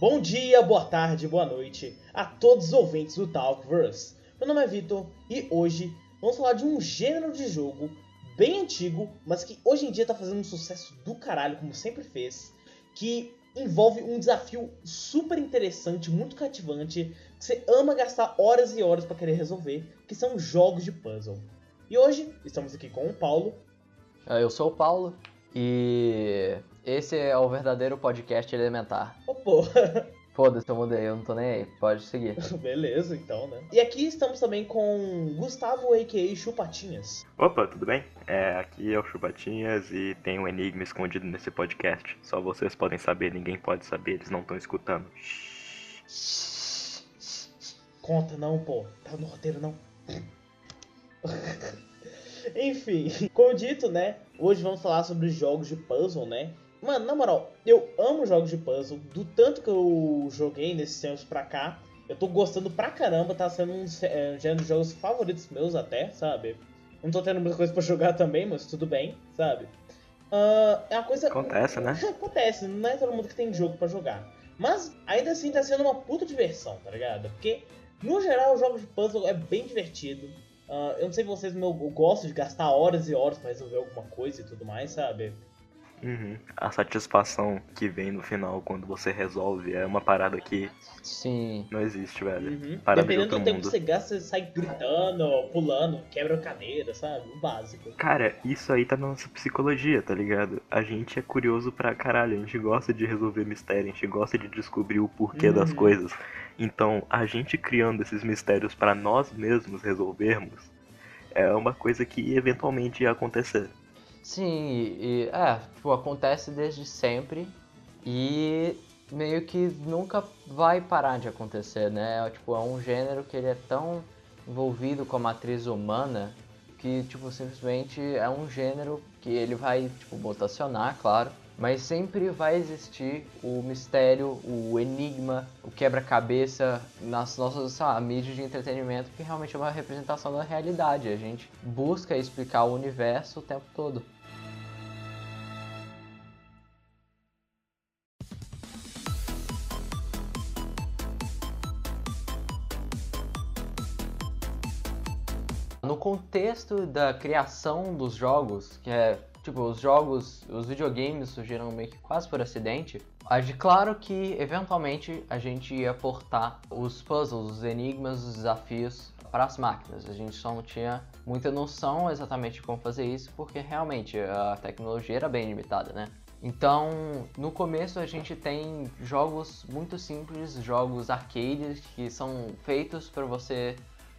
Bom dia, boa tarde, boa noite a todos os ouvintes do Talkverse. Meu nome é Vitor e hoje vamos falar de um gênero de jogo bem antigo, mas que hoje em dia tá fazendo um sucesso do caralho, como sempre fez, que envolve um desafio super interessante, muito cativante, que você ama gastar horas e horas pra querer resolver, que são jogos de puzzle. E hoje estamos aqui com o Paulo. Eu sou o Paulo e esse é o verdadeiro podcast elementar. Oh, porra. Foda-se, eu mudei, eu não tô nem aí, pode seguir. Beleza, então, né? E aqui estamos também com Gustavo, a.k.a. Chupatinhas. Opa, tudo bem? Aqui é o Chupatinhas e tem um enigma escondido nesse podcast. Só vocês podem saber, ninguém pode saber, eles não estão escutando. Conta não, pô. Tá no roteiro, não. Enfim, como dito, né? Hoje vamos falar sobre jogos de puzzle, né? Mano, na moral, eu amo jogos de puzzle. Do tanto que eu joguei nesses tempos pra cá, eu tô gostando pra caramba. Tá sendo um gênero de jogos favoritos meus até, sabe? Não tô tendo muita coisa pra jogar também, mas tudo bem, sabe? É uma coisa... Acontece, né? Acontece, não é todo mundo que tem jogo pra jogar. Mas ainda assim tá sendo uma puta diversão, tá ligado? Porque, no geral, o jogo de puzzle é bem divertido. Eu não sei vocês, mas eu gosto de gastar horas e horas pra resolver alguma coisa e tudo mais, sabe? A satisfação que vem no final quando você resolve é uma parada que Sim. não existe, velho. Parada de Dependendo outro do tempo mundo. que você gasta, você sai gritando, pulando, quebra cadeira, sabe? O básico. Cara, isso aí tá na nossa psicologia, tá ligado? A gente é curioso pra caralho, a gente gosta de resolver mistério, a gente gosta de descobrir o porquê das coisas. Então, a gente criando esses mistérios pra nós mesmos resolvermos é uma coisa que eventualmente ia acontecer. Sim, acontece desde sempre e meio que nunca vai parar de acontecer, né? É um gênero que ele é tão envolvido com a matriz humana que, simplesmente é um gênero que ele vai, mutacionar, claro, mas sempre vai existir o mistério, o enigma, o quebra-cabeça nas nossas, mídias de entretenimento, que realmente é uma representação da realidade. A gente busca explicar o universo o tempo todo. No contexto da criação dos jogos, que é, os videogames surgiram meio que quase por acidente, claro que, eventualmente, a gente ia portar os puzzles, os enigmas, os desafios para as máquinas. A gente só não tinha muita noção exatamente de como fazer isso, porque realmente a tecnologia era bem limitada, né? Então, no começo a gente tem jogos muito simples, jogos arcades, que são feitos para você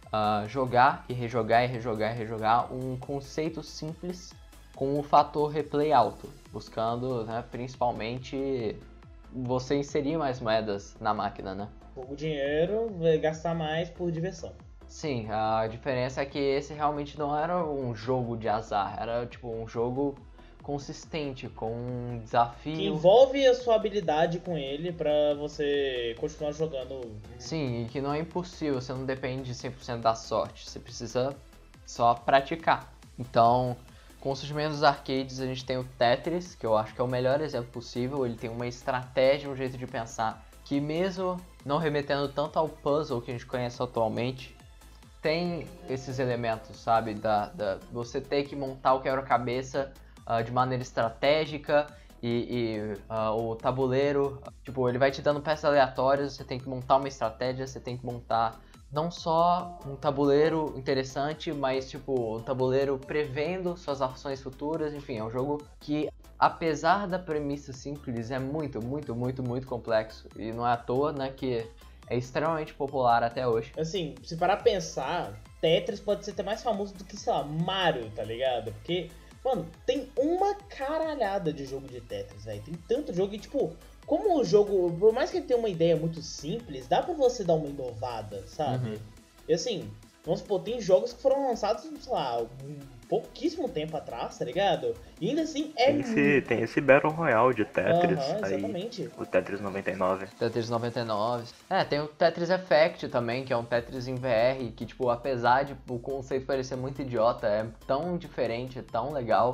jogar e rejogar e rejogar e rejogar um conceito simples com o fator replay alto, buscando, né, principalmente você inserir mais moedas na máquina, né? O dinheiro vai gastar mais por diversão. Sim, a diferença é que esse realmente não era um jogo de azar, era um jogo consistente, com um desafio... Que envolve a sua habilidade com ele pra você continuar jogando. Sim, e que não é impossível, você não depende 100% da sorte, você precisa só praticar. Então, com o surgimento dos arcades, a gente tem o Tetris, que eu acho que é o melhor exemplo possível. Ele tem uma estratégia, um jeito de pensar, que mesmo não remetendo tanto ao puzzle que a gente conhece atualmente, tem esses elementos, sabe? Você ter que montar o quebra-cabeça de maneira estratégica e o tabuleiro, ele vai te dando peças aleatórias, você tem que montar uma estratégia, você tem que montar não só um tabuleiro interessante, mas um tabuleiro prevendo suas ações futuras. Enfim, é um jogo que, apesar da premissa simples, é muito, muito, muito, muito complexo, e não é à toa, né, que é extremamente popular até hoje. Assim, se parar pra pensar, Tetris pode ser até mais famoso do que, sei lá, Mario, tá ligado? Porque, mano, tem uma caralhada de jogo de Tetris, velho. Tem tanto jogo e, como o jogo, por mais que ele tenha uma ideia muito simples, dá pra você dar uma inovada, sabe? E assim, vamos supor, tem jogos que foram lançados, sei lá, pouquíssimo tempo atrás, tá ligado? E ainda assim Tem esse Battle Royale de Tetris exatamente. aí, o Tetris 99. Tetris 99. Tem o Tetris Effect também, que é um Tetris em VR, que, apesar de o conceito parecer muito idiota, é tão diferente, é tão legal.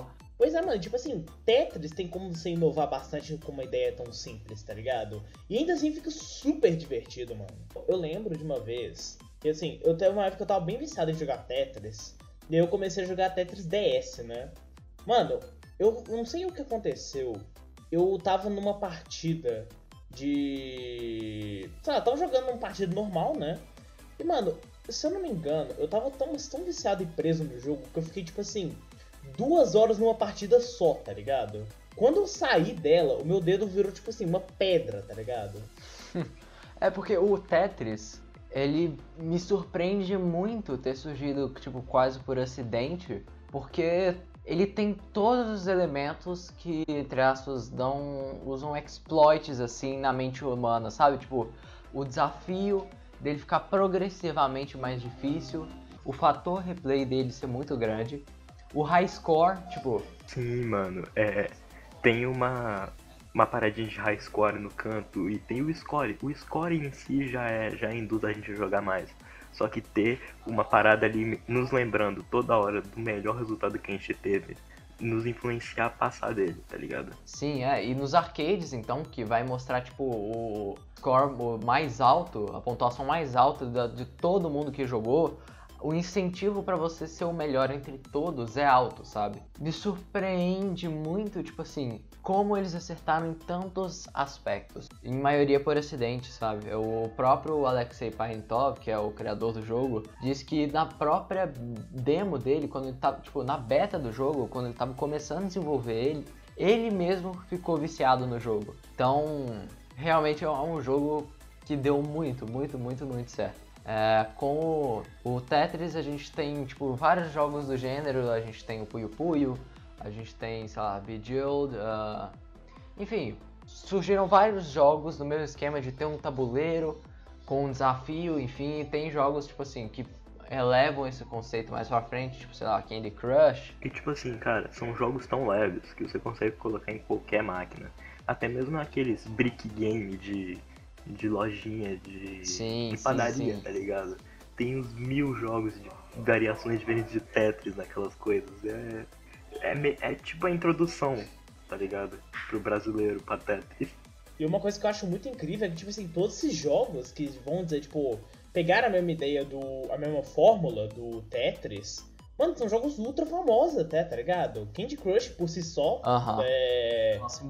Pois é, mano, tipo assim, Tetris tem como você inovar bastante com uma ideia tão simples, tá ligado? E ainda assim fica super divertido, mano. Eu lembro de uma vez, que assim, eu teve uma época que eu tava bem viciado em jogar Tetris, e aí eu comecei a jogar Tetris DS, né? Mano, eu não sei o que aconteceu. Eu tava numa partida de... sei lá, eu tava jogando uma partida normal, né? E, mano, se eu não me engano, eu tava tão viciado e preso no jogo que eu fiquei, tipo assim, 2 horas numa partida só, tá ligado? Quando eu saí dela, o meu dedo virou, tipo assim, uma pedra, tá ligado? É porque o Tetris, ele me surpreende muito ter surgido, tipo, quase por acidente, porque ele tem todos os elementos que, entre aspas, usam exploits, assim, na mente humana, sabe? Tipo, o desafio dele ficar progressivamente mais difícil, o fator replay dele ser muito grande, o high score, tipo... Sim, mano, tem uma paradinha de high score no canto e tem o score. O score em si já induz a gente a jogar mais. Só que ter uma parada ali nos lembrando toda hora do melhor resultado que a gente teve, nos influenciar a passar dele, tá ligado? Sim, e nos arcades, então, que vai mostrar, tipo, o score mais alto, a pontuação mais alta de todo mundo que jogou, o incentivo pra você ser o melhor entre todos é alto, sabe? Me surpreende muito, tipo assim, como eles acertaram em tantos aspectos. Em maioria por acidente, sabe? O próprio Alexei Paintov, que é o criador do jogo, disse que na própria demo dele, quando ele tava, tipo, na beta do jogo, quando ele tava começando a desenvolver ele mesmo ficou viciado no jogo. Então, realmente é um jogo que deu muito, muito, muito, muito certo. Com o Tetris a gente tem, tipo, vários jogos do gênero. A gente tem o Puyo Puyo, a gente tem, sei lá, Bejeweled, enfim, surgiram vários jogos no mesmo esquema de ter um tabuleiro com um desafio, enfim, tem jogos, tipo assim, que elevam esse conceito mais pra frente, tipo, sei lá, Candy Crush. E tipo assim, cara, são jogos tão leves que você consegue colocar em qualquer máquina. Até mesmo aqueles brick game de lojinha, de padaria, Sim. tá ligado? Tem uns 1000 jogos de variações diferentes de Tetris naquelas coisas. É tipo a introdução, tá ligado? Pro brasileiro, pra Tetris. E uma coisa que eu acho muito incrível é que, tipo assim, todos esses jogos que vão dizer, tipo, pegaram a mesma ideia a mesma fórmula do Tetris, mano, são jogos ultra famosos até, tá ligado? Candy Crush por si só Nossa,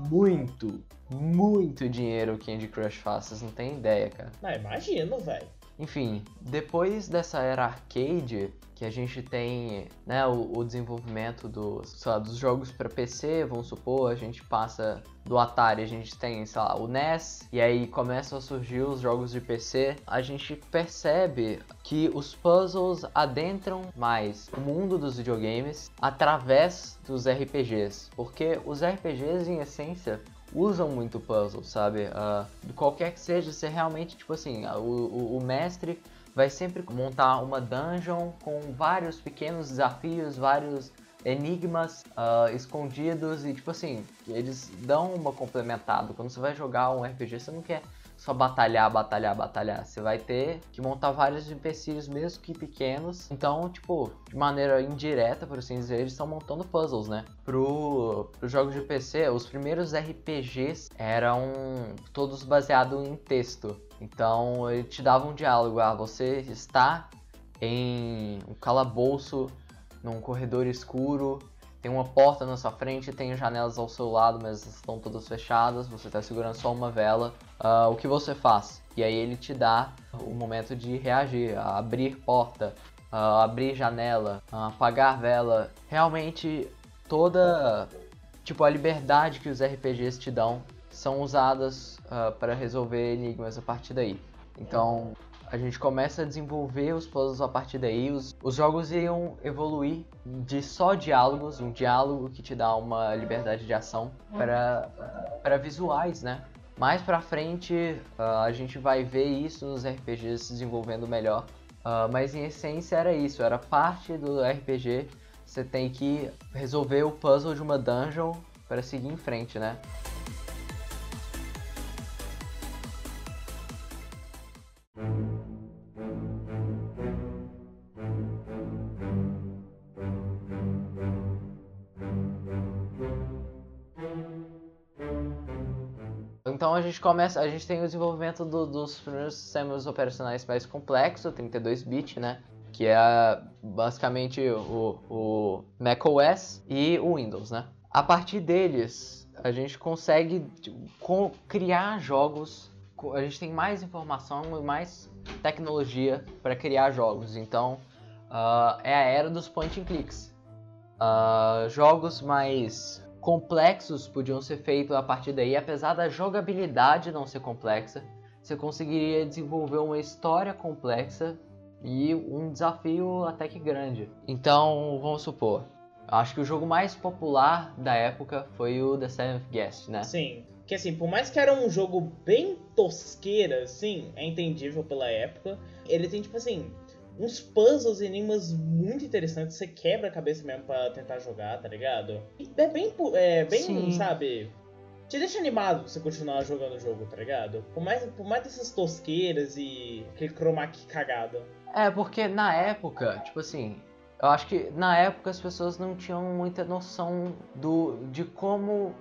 muito dinheiro o Candy Crush faz, vocês não têm ideia, cara. Ah, imagino, velho. Enfim, depois dessa era arcade, que a gente tem, né, o desenvolvimento dos jogos para PC, vamos supor, a gente passa do Atari, a gente tem, sei lá, o NES, e aí começam a surgir os jogos de PC, a gente percebe que os puzzles adentram mais o mundo dos videogames através dos RPGs, porque os RPGs, em essência, usam muito puzzle, sabe? Qualquer que seja, você realmente, tipo assim, o mestre vai sempre montar uma dungeon com vários pequenos desafios, vários enigmas escondidos e, tipo assim, eles dão uma complementada. Quando você vai jogar um RPG, você não quer só batalhar. Você vai ter que montar vários empecilhos, mesmo que pequenos. Então, tipo, de maneira indireta, por assim dizer, eles estão montando puzzles, né? Pro jogos de PC, os primeiros RPGs eram todos baseados em texto. Então, ele te dava um diálogo. Você está em um calabouço, num corredor escuro, tem uma porta na sua frente, tem janelas ao seu lado, mas estão todas fechadas, você está segurando só uma vela. O que você faz? E aí ele te dá o momento de reagir, abrir porta, abrir janela, apagar vela. Realmente toda a liberdade que os RPGs te dão são usadas para resolver enigmas a partir daí. Então a gente começa a desenvolver os puzzles a partir daí. Os jogos iam evoluir de só diálogos, um diálogo que te dá uma liberdade de ação, para visuais, né? Mais pra frente a gente vai ver isso nos RPGs se desenvolvendo melhor. Mas em essência era isso, era parte do RPG. Você tem que resolver o puzzle de uma dungeon para seguir em frente, né? Então a gente tem o desenvolvimento dos primeiros sistemas operacionais mais complexos, 32-bit, né? Que é basicamente o macOS e o Windows, né? A partir deles, a gente consegue criar jogos, a gente tem mais informação e mais tecnologia para criar jogos. Então, é a era dos point and clicks. Jogos mais complexos podiam ser feitos a partir daí, apesar da jogabilidade não ser complexa, você conseguiria desenvolver uma história complexa e um desafio até que grande. Então, vamos supor, acho que o jogo mais popular da época foi o The Seventh Guest, né? Sim, que assim, por mais que era um jogo bem tosqueira, assim, é entendível pela época, ele tem, tipo assim, uns puzzles e enigmas muito interessantes, você quebra a cabeça mesmo pra tentar jogar, tá ligado? E é bem Sim. sabe, te deixa animado você continuar jogando o jogo, tá ligado? Por mais dessas tosqueiras e aquele chroma key cagado. Porque na época, tipo assim, eu acho que na época as pessoas não tinham muita noção de como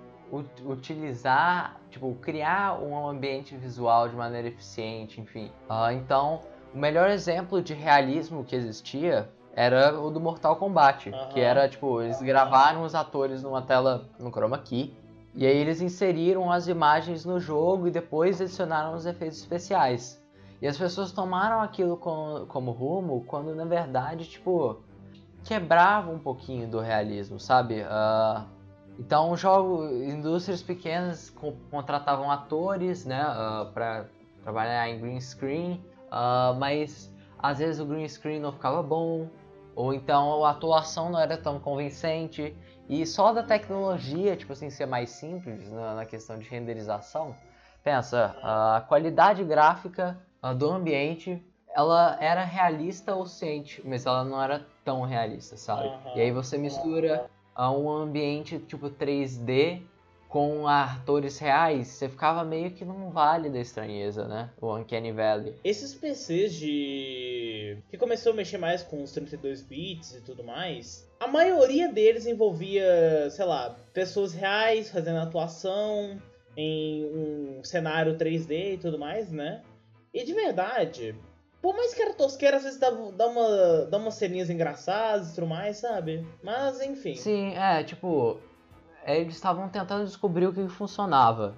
utilizar, tipo, criar um ambiente visual de maneira eficiente, enfim. Então, o melhor exemplo de realismo que existia era o do Mortal Kombat, que era, tipo, eles gravaram os atores numa tela no chroma key, e aí eles inseriram as imagens no jogo e depois adicionaram os efeitos especiais. E as pessoas tomaram aquilo como rumo, quando na verdade, tipo, quebrava um pouquinho do realismo, sabe? Então, indústrias pequenas contratavam atores, né, para trabalhar em green screen, mas às vezes o green screen não ficava bom, ou então a atuação não era tão convincente, e só da tecnologia, tipo assim, ser mais simples na questão de renderização. Pensa, a qualidade gráfica do ambiente, ela era realista o suficiente, mas ela não era tão realista, sabe? E aí você mistura um ambiente tipo 3D com atores reais, você ficava meio que num vale da estranheza, né? O Uncanny Valley. Esses PCs que começou a mexer mais com os 32 bits e tudo mais, a maioria deles envolvia, sei lá, pessoas reais fazendo atuação em um cenário 3D e tudo mais, né? E de verdade, por mais que era tosqueira, às vezes dá umas ceninhas engraçadas e tudo mais, sabe? Mas enfim. Sim, tipo, eles estavam tentando descobrir o que funcionava.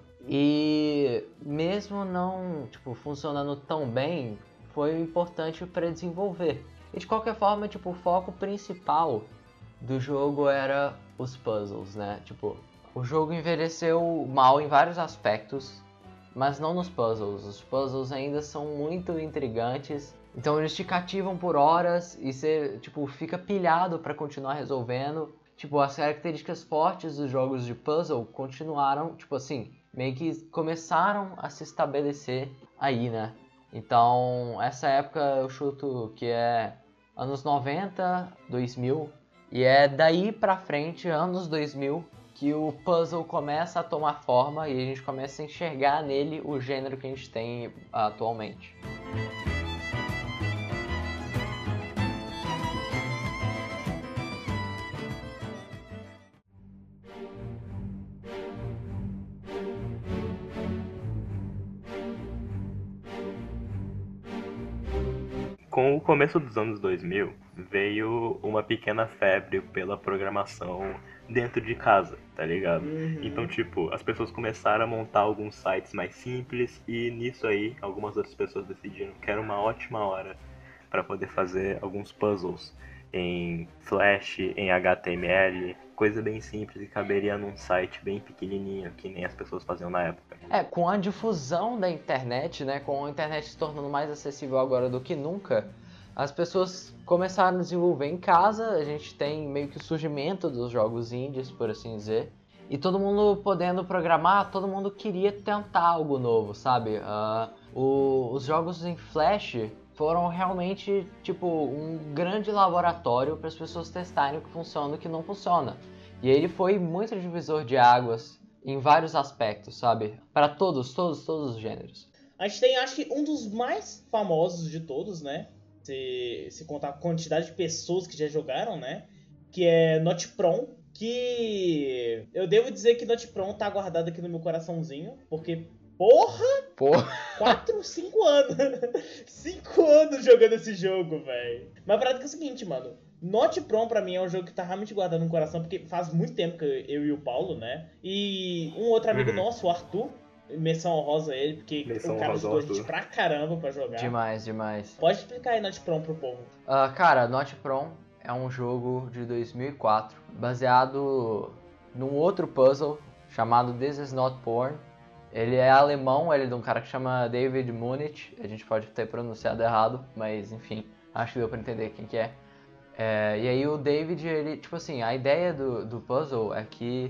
E mesmo não, tipo, funcionando tão bem, foi importante para desenvolver. E de qualquer forma, tipo, o foco principal do jogo era os puzzles, né? Tipo, o jogo envelheceu mal em vários aspectos, mas não nos puzzles. Os puzzles ainda são muito intrigantes, então eles te cativam por horas e você, tipo, fica pilhado para continuar resolvendo. Tipo, as características fortes dos jogos de puzzle continuaram, tipo assim, meio que começaram a se estabelecer aí, né? Então, essa época eu chuto que é anos 90, 2000, e é daí pra frente, anos 2000, que o puzzle começa a tomar forma e a gente começa a enxergar nele o gênero que a gente tem atualmente. Com o começo dos anos 2000, veio uma pequena febre pela programação dentro de casa, tá ligado? Então, tipo, as pessoas começaram a montar alguns sites mais simples e nisso aí, algumas outras pessoas decidiram que era uma ótima hora para poder fazer alguns puzzles em Flash, em HTML, coisa bem simples e caberia num site bem pequenininho, que nem as pessoas faziam na época. Com a difusão da internet, né, com a internet se tornando mais acessível agora do que nunca, as pessoas começaram a desenvolver em casa, a gente tem meio que o surgimento dos jogos indies, por assim dizer, e todo mundo podendo programar, todo mundo queria tentar algo novo, sabe? Os jogos em Flash foram realmente, tipo, um grande laboratório para as pessoas testarem o que funciona e o que não funciona. E ele foi muito divisor de águas em vários aspectos, sabe? Para todos os gêneros. A gente tem, acho que, um dos mais famosos de todos, né? Se contar a quantidade de pessoas que já jogaram, né? Que é Not Prom, que eu devo dizer que Not Prom tá guardado aqui no meu coraçãozinho, porque Porra! Pô, 4, 5 anos. 5 anos jogando esse jogo, velho. Mas a parada é o seguinte, mano. Not Prom pra mim é um jogo que tá realmente guardado no coração, porque faz muito tempo que eu e o Paulo, né? E um outro amigo nosso, o Arthur, menção honrosa a ele, porque Menção o cara honrosa ajudou ao a gente Arthur. pra caramba pra jogar. demais. Pode explicar aí Not Prom pro povo. Cara, Not Prom é um jogo de 2004, baseado num outro puzzle chamado This Is Not Porn. Ele é alemão, ele é de um cara que chama David Munich. A gente pode ter pronunciado errado, mas enfim, acho que deu pra entender quem que é. E aí o David, ele, tipo assim, a ideia do puzzle é que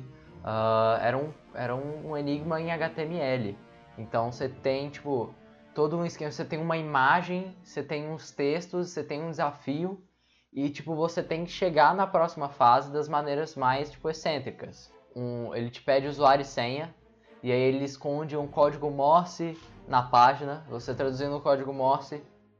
era um enigma em HTML. Então você tem, tipo, todo um esquema, você tem uma imagem, você tem uns textos, você tem um desafio e, tipo, você tem que chegar na próxima fase das maneiras mais, tipo, excêntricas. Ele te pede usuário e senha e aí ele esconde um código Morse na página. Você traduzindo o código Morse,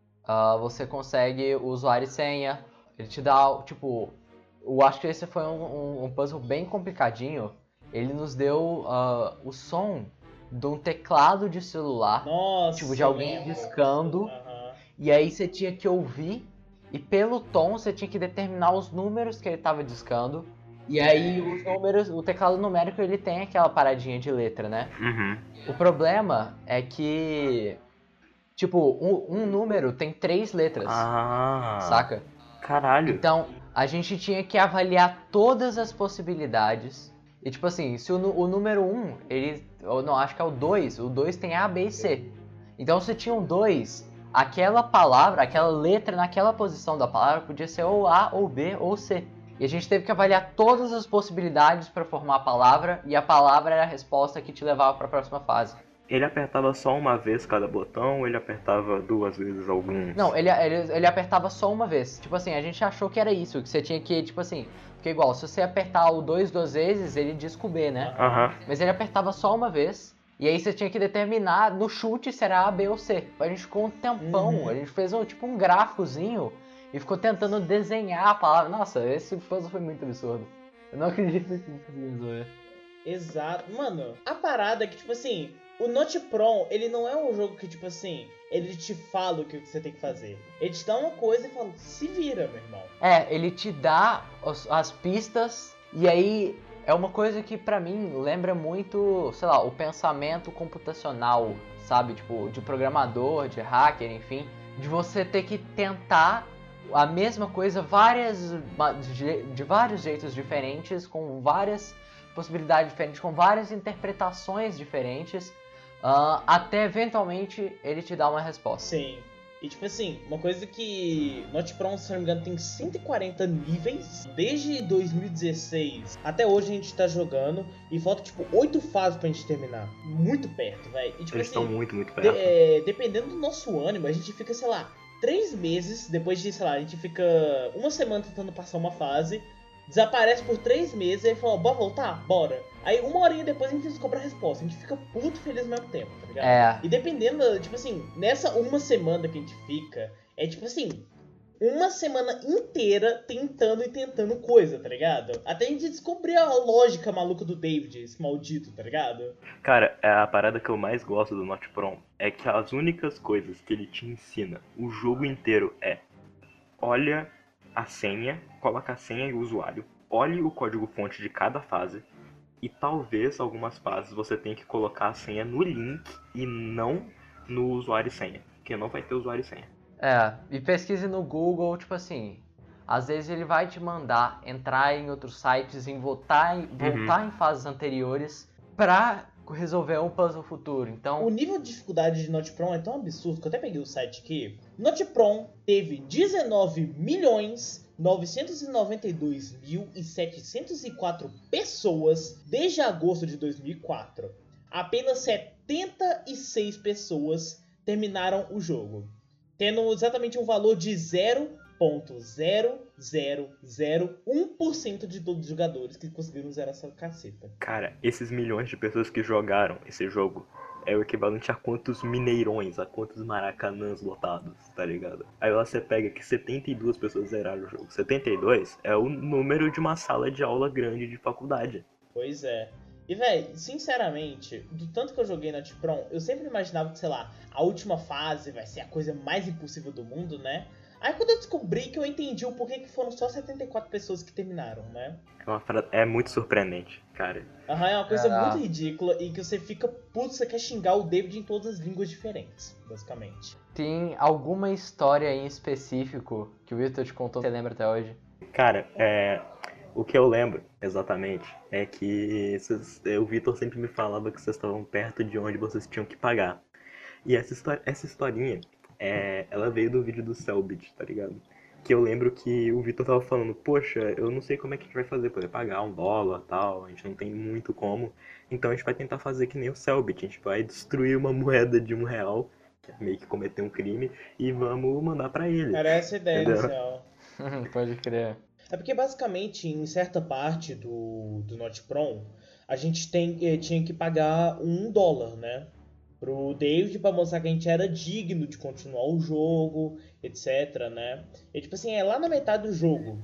você consegue o usuário e senha. Ele te dá, tipo, eu acho que esse foi um puzzle bem complicadinho. Ele nos deu o som de um teclado de celular, Nossa, tipo, de alguém lembro. discando. E aí você tinha que ouvir, e pelo tom você tinha que determinar os números que ele estava discando. E aí os números, o teclado numérico ele tem aquela paradinha de letra, né? O problema é que, tipo, um número tem 3 letras, saca? Caralho. Então, a gente tinha que avaliar todas as possibilidades. E tipo assim, se o número 1, não, acho que é o 2 tem A, B e C. Então se tinha um 2, aquela palavra, aquela letra naquela posição da palavra podia ser ou A, ou B, ou C. E a gente teve que avaliar todas as possibilidades para formar a palavra, e a palavra era a resposta que te levava para a próxima fase. Ele apertava só uma vez cada botão ou ele apertava 2 vezes alguns? Não, ele apertava só uma vez. Tipo assim, a gente achou que era isso, que você tinha que, tipo assim... Porque igual, se você apertar o 2 duas vezes, ele diz com o B, né? Mas ele apertava só uma vez, e aí você tinha que determinar no chute se era A, B ou C. A gente ficou um tempão, a gente fez um gráficozinho e ficou tentando desenhar a palavra. Nossa, esse puzzle foi muito absurdo. Eu não acredito que conseguimos resolver. Exato. Mano, a parada é que, tipo assim... O Not Prom, ele não é um jogo que, tipo assim, ele te fala o que você tem que fazer. Ele te dá uma coisa e fala, se vira, meu irmão. Ele te dá as pistas, e aí é uma coisa que pra mim lembra muito, sei lá, o pensamento computacional, sabe? Tipo, de programador, de hacker, enfim. De você ter que tentar a mesma coisa de vários jeitos diferentes, com várias possibilidades diferentes, com várias interpretações diferentes. Até eventualmente ele te dá uma resposta. Sim. E tipo assim, uma coisa que Not Prom, se não me engano, tem 140 níveis. Desde 2016 até hoje a gente tá jogando. E falta tipo 8 fases pra gente terminar. Muito perto, velho. Tipo, eles assim, estão muito perto. Dependendo do nosso ânimo, a gente fica, sei lá, 3 meses. Depois de, sei lá, a gente fica uma semana tentando passar uma fase. Desaparece por 3 meses e aí fala, bora voltar? Bora. Aí uma horinha depois a gente descobre a resposta. A gente fica puto feliz ao mesmo tempo, tá ligado? E dependendo, tipo assim, nessa uma semana que a gente fica, é tipo assim, uma semana inteira tentando coisa, tá ligado? Até a gente descobrir a lógica maluca do David, esse maldito, tá ligado? Cara, a parada que eu mais gosto do Not Prom é que as únicas coisas que ele te ensina o jogo inteiro é: olha a senha, coloca a senha e o usuário, olhe o código-fonte de cada fase, e talvez algumas fases você tenha que colocar a senha no link e não no usuário e senha, porque não vai ter usuário e senha. E pesquise no Google, tipo assim, às vezes ele vai te mandar entrar em outros sites, voltar em fases anteriores pra resolver um puzzle futuro. Então, o nível de dificuldade de Not Prom é tão absurdo que eu até peguei o site aqui. Not Prom teve 19.992.704 pessoas desde agosto de 2004. Apenas 76 pessoas terminaram o jogo, tendo exatamente um valor de 0.0001% de todos os jogadores que conseguiram zerar essa caceta. Cara, esses milhões de pessoas que jogaram esse jogo é o equivalente a quantos mineirões, a quantos maracanãs lotados, tá ligado? Aí você pega que 72 pessoas zeraram o jogo. 72 é o número de uma sala de aula grande de faculdade. Pois é. E, véi, sinceramente, do tanto que eu joguei Not Prom, eu sempre imaginava que, sei lá, a última fase vai ser a coisa mais impossível do mundo, né? Aí quando eu descobri que eu entendi o porquê que foram só 74 pessoas que terminaram, né? É muito surpreendente, cara. Aham, é uma coisa muito Ah. ridícula e que você fica puto, você quer xingar o David em todas as línguas diferentes, basicamente. Tem alguma história em específico que o Victor te contou que você lembra até hoje? Cara, o que eu lembro exatamente é que o Vitor sempre me falava que vocês estavam perto de onde vocês tinham que pagar. E essa historinha, ela veio do vídeo do Cellbit, tá ligado? Que eu lembro que o Vitor tava falando, poxa, eu não sei como é que a gente vai fazer, poder pagar $1 e tal, a gente não tem muito como. Então a gente vai tentar fazer que nem o Cellbit, a gente vai destruir uma moeda de R$ 1, que é meio que cometer um crime, e vamos mandar pra ele. Era essa a ideia Entendeu? inicial. Pode crer. É porque basicamente em certa parte do Not Prom a gente tinha que pagar $1, né? Pro David pra mostrar que a gente era digno de continuar o jogo, etc, né? E tipo assim, é lá na metade do jogo.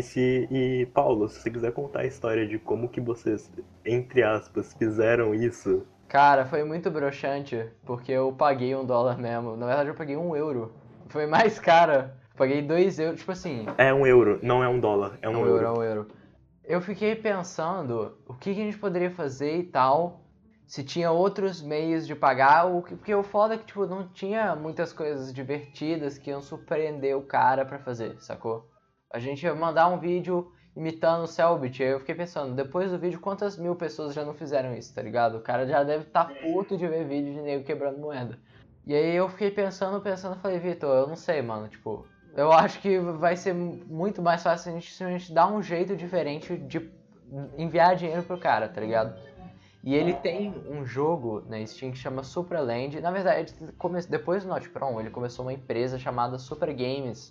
E Paulo, se você quiser contar a história de como que vocês, entre aspas, fizeram isso. Cara, foi muito broxante, porque eu paguei $1 mesmo. Na verdade, eu paguei €1. Foi mais cara. Paguei €2, tipo assim, É €1, não é $1, é é um €1, euro. €1. Eu fiquei pensando o que a gente poderia fazer e tal, se tinha outros meios de pagar, porque o foda é que, tipo, não tinha muitas coisas divertidas que iam surpreender o cara pra fazer, sacou? A gente ia mandar um vídeo imitando o Cellbit, aí eu fiquei pensando, depois do vídeo, quantas mil pessoas já não fizeram isso, tá ligado? O cara já deve estar puto de ver vídeo de nego quebrando moeda. E aí eu fiquei pensando, falei, Vitor, eu não sei, mano, tipo, eu acho que vai ser muito mais fácil se a gente dar um jeito diferente de enviar dinheiro pro cara, tá ligado? E ele tem um jogo na Steam que chama Supraland. Na verdade, depois do Not Prom, ele começou uma empresa chamada Super Games.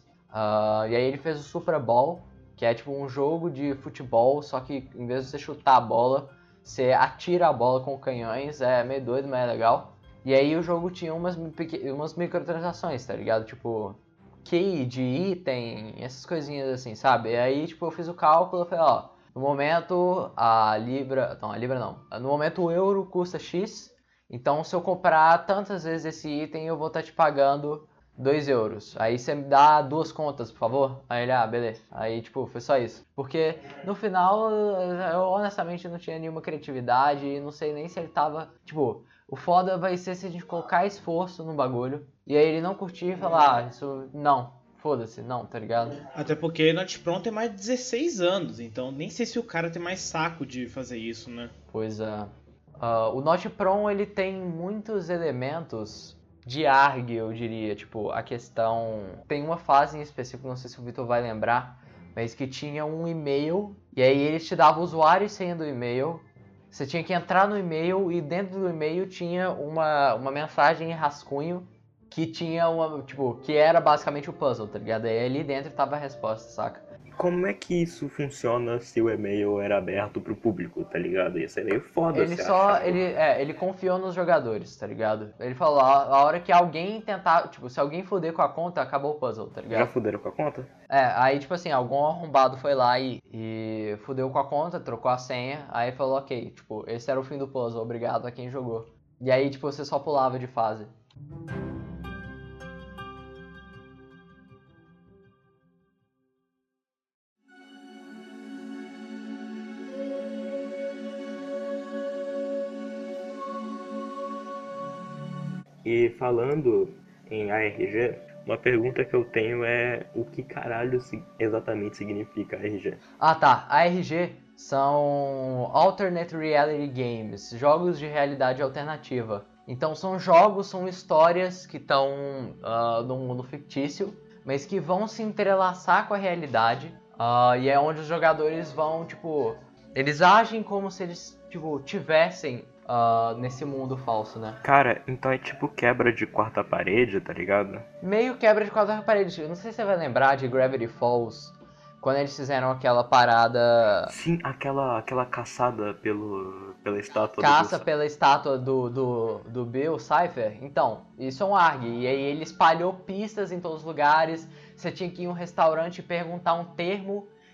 E aí ele fez o Supra Ball, que é tipo um jogo de futebol, só que em vez de você chutar a bola, você atira a bola com canhões. É meio doido, mas é legal. E aí o jogo tinha umas microtransações, tá ligado? Tipo, key de item, essas coisinhas assim, sabe? E aí, tipo, eu fiz o cálculo, eu falei, ó, no momento a Libra não, no momento o euro custa X, então se eu comprar tantas vezes esse item, eu vou estar te pagando €2. Aí você me dá 2 contas, por favor? Aí ele, beleza. Aí, tipo, foi só isso. Porque no final, eu honestamente não tinha nenhuma criatividade e não sei nem se ele tava, tipo, o foda vai ser se a gente colocar esforço no bagulho e aí ele não curtir e falar, isso não, foda-se, não, tá ligado? Até porque Not Prom tem mais de 16 anos, então nem sei se o cara tem mais saco de fazer isso, né? Pois é. O Not Prom, ele tem muitos elementos de ARG, eu diria, tipo, a questão... Tem uma fase em específico, não sei se o Vitor vai lembrar, mas que tinha um e-mail, e aí ele te dava o usuário e senha do e-mail. Você tinha que entrar no e-mail e dentro do e-mail tinha uma mensagem em rascunho que tinha que era basicamente o puzzle, tá ligado? Aí ali dentro tava a resposta, saca? Como é que isso funciona se o e-mail era aberto pro público, tá ligado? Isso é meio foda, Ele você só, achar. ele confiou nos jogadores, tá ligado? Ele falou, a hora que alguém tentar, tipo, se alguém fuder com a conta, acabou o puzzle, tá Já ligado? fuderam com a conta? Aí, tipo assim, algum arrombado foi lá e fudeu com a conta, trocou a senha, aí falou, ok, tipo, esse era o fim do puzzle, obrigado a quem jogou. E aí, tipo, você só pulava de fase. E falando em ARG, uma pergunta que eu tenho é o que caralho exatamente significa ARG? Tá. ARG são Alternate Reality Games, jogos de realidade alternativa. Então são jogos, são histórias que estão num mundo fictício, mas que vão se entrelaçar com a realidade. E é onde os jogadores vão, tipo... Eles agem como se eles, tipo, tivessem nesse mundo falso, né? Cara, então é tipo quebra de quarta parede, tá ligado? Meio quebra de quarta parede. Eu não sei se você vai lembrar de Gravity Falls, quando eles fizeram aquela parada... Sim, aquela caçada pela estátua Caça do... pela estátua do Bill Cipher. Então, isso é um ARG. E aí ele espalhou pistas em todos os lugares. Você tinha que ir em um restaurante e perguntar um termo.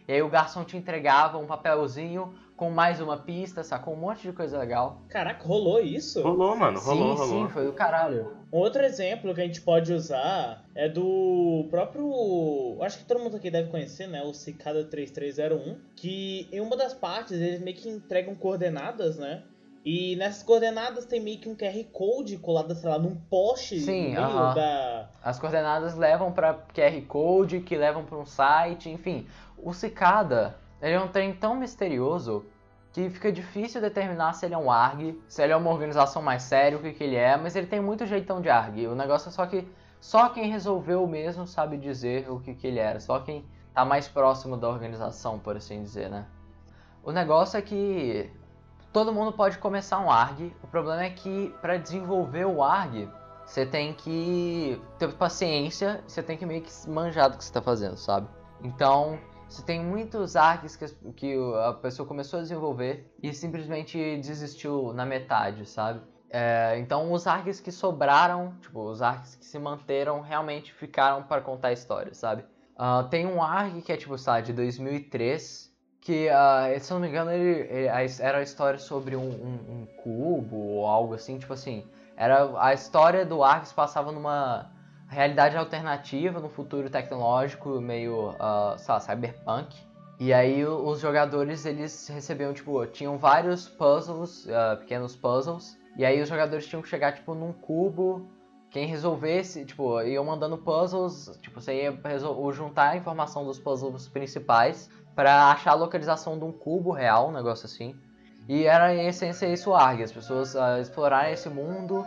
E aí o garçom te entregava um papelzinho com mais uma pista, sacou? Um monte de coisa legal. Caraca, rolou isso? Rolou, mano, rolou. Sim, foi do caralho. Um outro exemplo que a gente pode usar é do próprio... Acho que todo mundo aqui deve conhecer, né? O Cicada 3301. Que em uma das partes eles meio que entregam coordenadas, né? E nessas coordenadas tem meio que um QR Code colado, sei lá, num poste Sim, no meio da... As coordenadas levam pra QR Code, que levam pra um site, enfim. O Cicada, ele é um trem tão misterioso que fica difícil determinar se ele é um ARG, se ele é uma organização mais séria, o que ele é, mas ele tem muito jeitão de ARG. O negócio é só que só quem resolveu mesmo sabe dizer o que ele era, só quem tá mais próximo da organização, por assim dizer, né? O negócio é que todo mundo pode começar um ARG, o problema é que para desenvolver o ARG, você tem que ter paciência, você tem que meio que manjar do que você tá fazendo, sabe? Então, você tem muitos ARGs que a pessoa começou a desenvolver e simplesmente desistiu na metade, sabe? Então, os ARGs que sobraram, tipo, os ARGs que se manteram, realmente ficaram para contar a história, sabe? Tem um ARG que é, tipo, sabe, de 2003, que, se eu não me engano, era a história sobre um cubo ou algo assim, tipo assim. A história do ARG se passava numa realidade alternativa, no futuro tecnológico, meio, sei lá, cyberpunk. E aí os jogadores, eles recebiam, tipo, tinham vários puzzles, pequenos puzzles. E aí os jogadores tinham que chegar, tipo, num cubo. Quem resolvesse, tipo, iam mandando puzzles, tipo, você ia juntar a informação dos puzzles principais pra achar a localização de um cubo real, um negócio assim. E era em essência isso o ARG, as pessoas explorarem esse mundo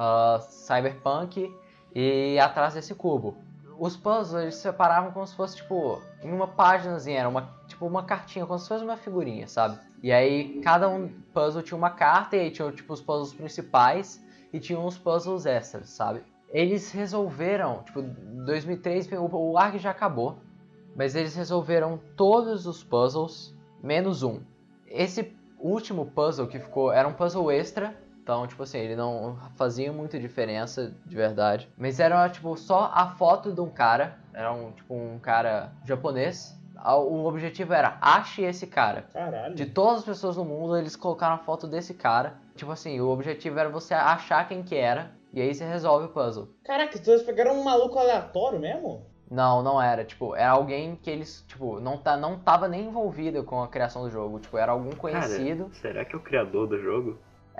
cyberpunk e ir atrás desse cubo. Os puzzles eles se separavam como se fosse, tipo, em uma páginazinha, era tipo uma cartinha, como se fosse uma figurinha, sabe? E aí cada puzzle tinha uma carta e aí tinha, tipo, os puzzles principais e tinha uns puzzles extras, sabe? Eles resolveram, tipo, 2003, o ARG já acabou, mas eles resolveram todos os puzzles, menos um. Esse último puzzle que ficou, era um puzzle extra, então, tipo assim, ele não fazia muita diferença, de verdade. Mas era, tipo, só a foto de um cara, era um cara japonês. O objetivo era, ache esse cara. Caralho. De todas as pessoas no mundo, eles colocaram a foto desse cara. Tipo assim, o objetivo era você achar quem que era, e aí você resolve o puzzle. Caraca, então eles pegaram um maluco aleatório mesmo? Não era, tipo, era alguém que eles, tipo, não tava nem envolvido com a criação do jogo, tipo, era algum conhecido. Cara, será que é o criador do jogo?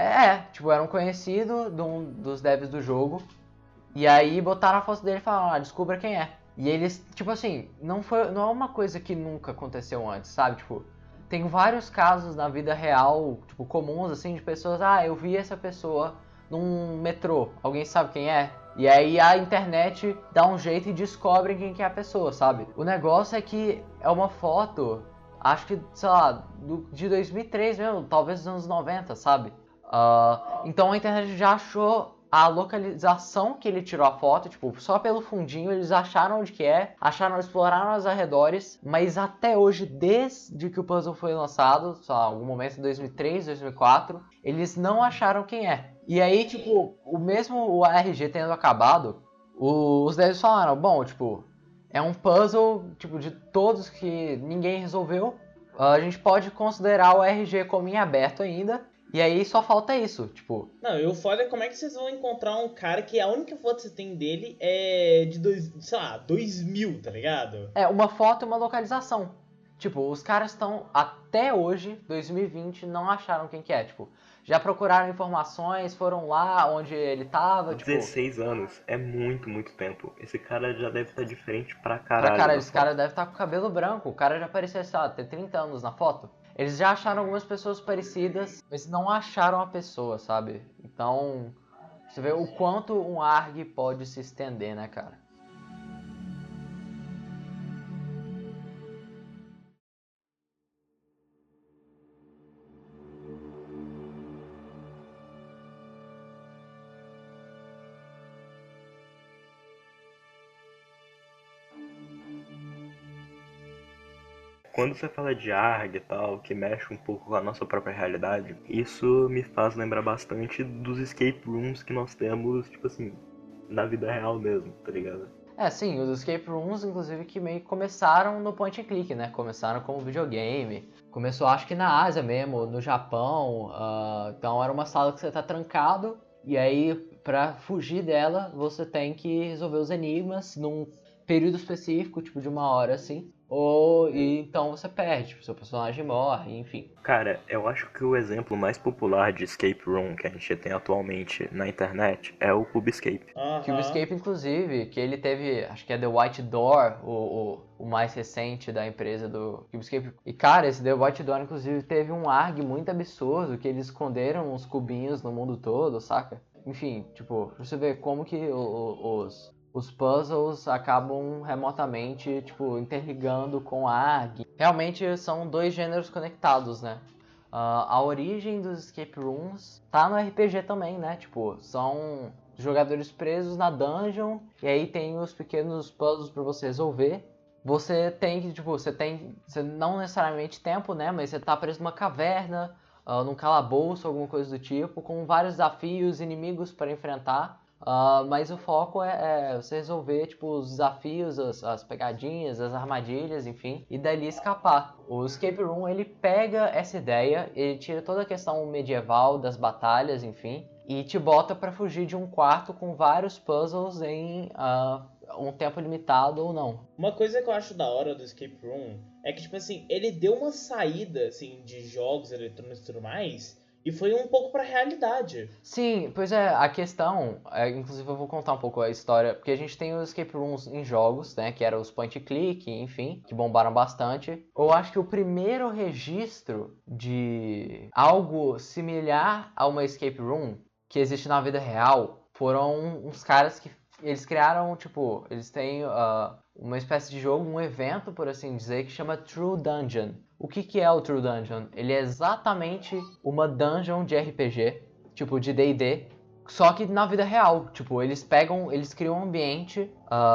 Tipo, era um conhecido dos devs do jogo, e aí botaram a foto dele e falaram, descubra quem é. E eles, tipo assim, não é uma coisa que nunca aconteceu antes, sabe, tipo, tem vários casos na vida real, tipo, comuns, assim, de pessoas, eu vi essa pessoa num metrô, alguém sabe quem é? E aí a internet dá um jeito e descobre quem que é a pessoa, sabe? O negócio é que é uma foto, acho que, sei lá, de 2003 mesmo, talvez dos anos 90, sabe? Então a internet já achou a localização que ele tirou a foto, tipo, só pelo fundinho eles acharam onde que é, exploraram os arredores, mas até hoje, desde que o puzzle foi lançado, sei lá, algum momento em 2003, 2004, eles não acharam quem é. E aí, tipo, o ARG tendo acabado, os devs falaram, bom, tipo, é um puzzle, tipo, de todos que ninguém resolveu, a gente pode considerar o ARG como em aberto ainda. E aí só falta isso, tipo... Não, e o foda é como é que vocês vão encontrar um cara que a única foto que você tem dele é de, 2000, tá ligado? Uma foto e uma localização. Tipo, os caras estão, até hoje, 2020, não acharam quem que é, tipo... Já procuraram informações, foram lá onde ele tava, 16 anos, é muito tempo. Esse cara já deve estar diferente pra caralho. Esse cara deve estar com cabelo branco, o cara já parecia, sei lá, ter 30 anos na foto. Eles já acharam algumas pessoas parecidas, mas não acharam a pessoa, sabe? Então, você vê o quanto um ARG pode se estender, né, cara? Quando você fala de ARG e tal, que mexe um pouco com a nossa própria realidade, isso me faz lembrar bastante dos escape rooms que nós temos, tipo assim, na vida real mesmo, tá ligado? Sim, os escape rooms, inclusive, que meio que começaram no point and click, né? Começaram como videogame. Começou, acho que na Ásia mesmo, no Japão. Então era uma sala que você tá trancado. E aí, pra fugir dela, você tem que resolver os enigmas num período específico, tipo de 1 hora, assim. E então você perde, tipo, seu personagem morre, enfim. Cara, eu acho que o exemplo mais popular de escape room que a gente tem atualmente na internet é o Cubescape. Cubescape, inclusive, que ele teve, acho que é The White Door, o mais recente da empresa do Cubescape. E, cara, esse The White Door, inclusive, teve um ARG muito absurdo, que eles esconderam uns cubinhos no mundo todo, saca? Enfim, tipo, pra você ver como que os puzzles acabam remotamente, tipo, interligando com a ARG. Realmente são dois gêneros conectados, né? A origem dos escape rooms tá no RPG também, né? Tipo, são jogadores presos na dungeon e aí tem os pequenos puzzles pra você resolver. Você tem que, tipo, você não necessariamente tempo, né? Mas você tá preso numa caverna, num calabouço, alguma coisa do tipo, com vários desafios, inimigos para enfrentar. Mas o foco é você resolver tipo, os desafios, as pegadinhas, as armadilhas, enfim, e dali escapar. O Escape Room, ele pega essa ideia, ele tira toda a questão medieval das batalhas, enfim, e te bota para fugir de um quarto com vários puzzles em um tempo limitado ou não. Uma coisa que eu acho da hora do Escape Room é que, tipo assim, ele deu uma saída, assim, de jogos eletrônicos e tudo mais, e foi um pouco pra realidade. Sim, pois é, a questão, inclusive eu vou contar um pouco a história, porque a gente tem os escape rooms em jogos, né, que eram os point and click, enfim, que bombaram bastante. Eu acho que o primeiro registro de algo similar a uma escape room que existe na vida real foram uns caras que eles criaram, tipo, eles têm uma espécie de jogo, um evento, por assim dizer, que chama True Dungeon. O que é o True Dungeon? Ele é exatamente uma dungeon de RPG, tipo de D&D, só que na vida real. Tipo, eles criam um ambiente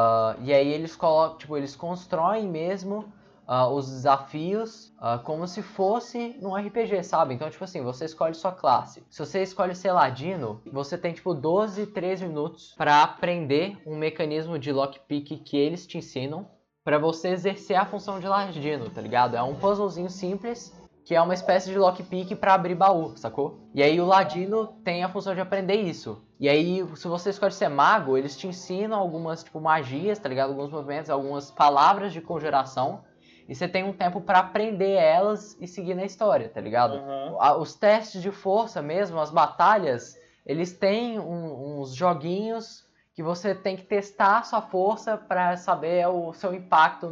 e aí eles colocam, tipo, eles constroem mesmo os desafios como se fosse num RPG, sabe? Então, tipo assim, você escolhe sua classe. Se você escolhe ser ladino, você tem, tipo, 12, 13 minutos pra aprender um mecanismo de lockpick que eles te ensinam pra você exercer a função de ladino, tá ligado? É um puzzlezinho simples que é uma espécie de lockpick pra abrir baú, sacou? E aí o ladino tem a função de aprender isso. E aí, se você escolhe ser mago, eles te ensinam algumas, tipo, magias, tá ligado? Alguns movimentos, algumas palavras de conjuração. E você tem um tempo pra aprender elas e seguir na história, tá ligado? Os testes de força mesmo, as batalhas, eles têm uns joguinhos que você tem que testar a sua força pra saber o seu impacto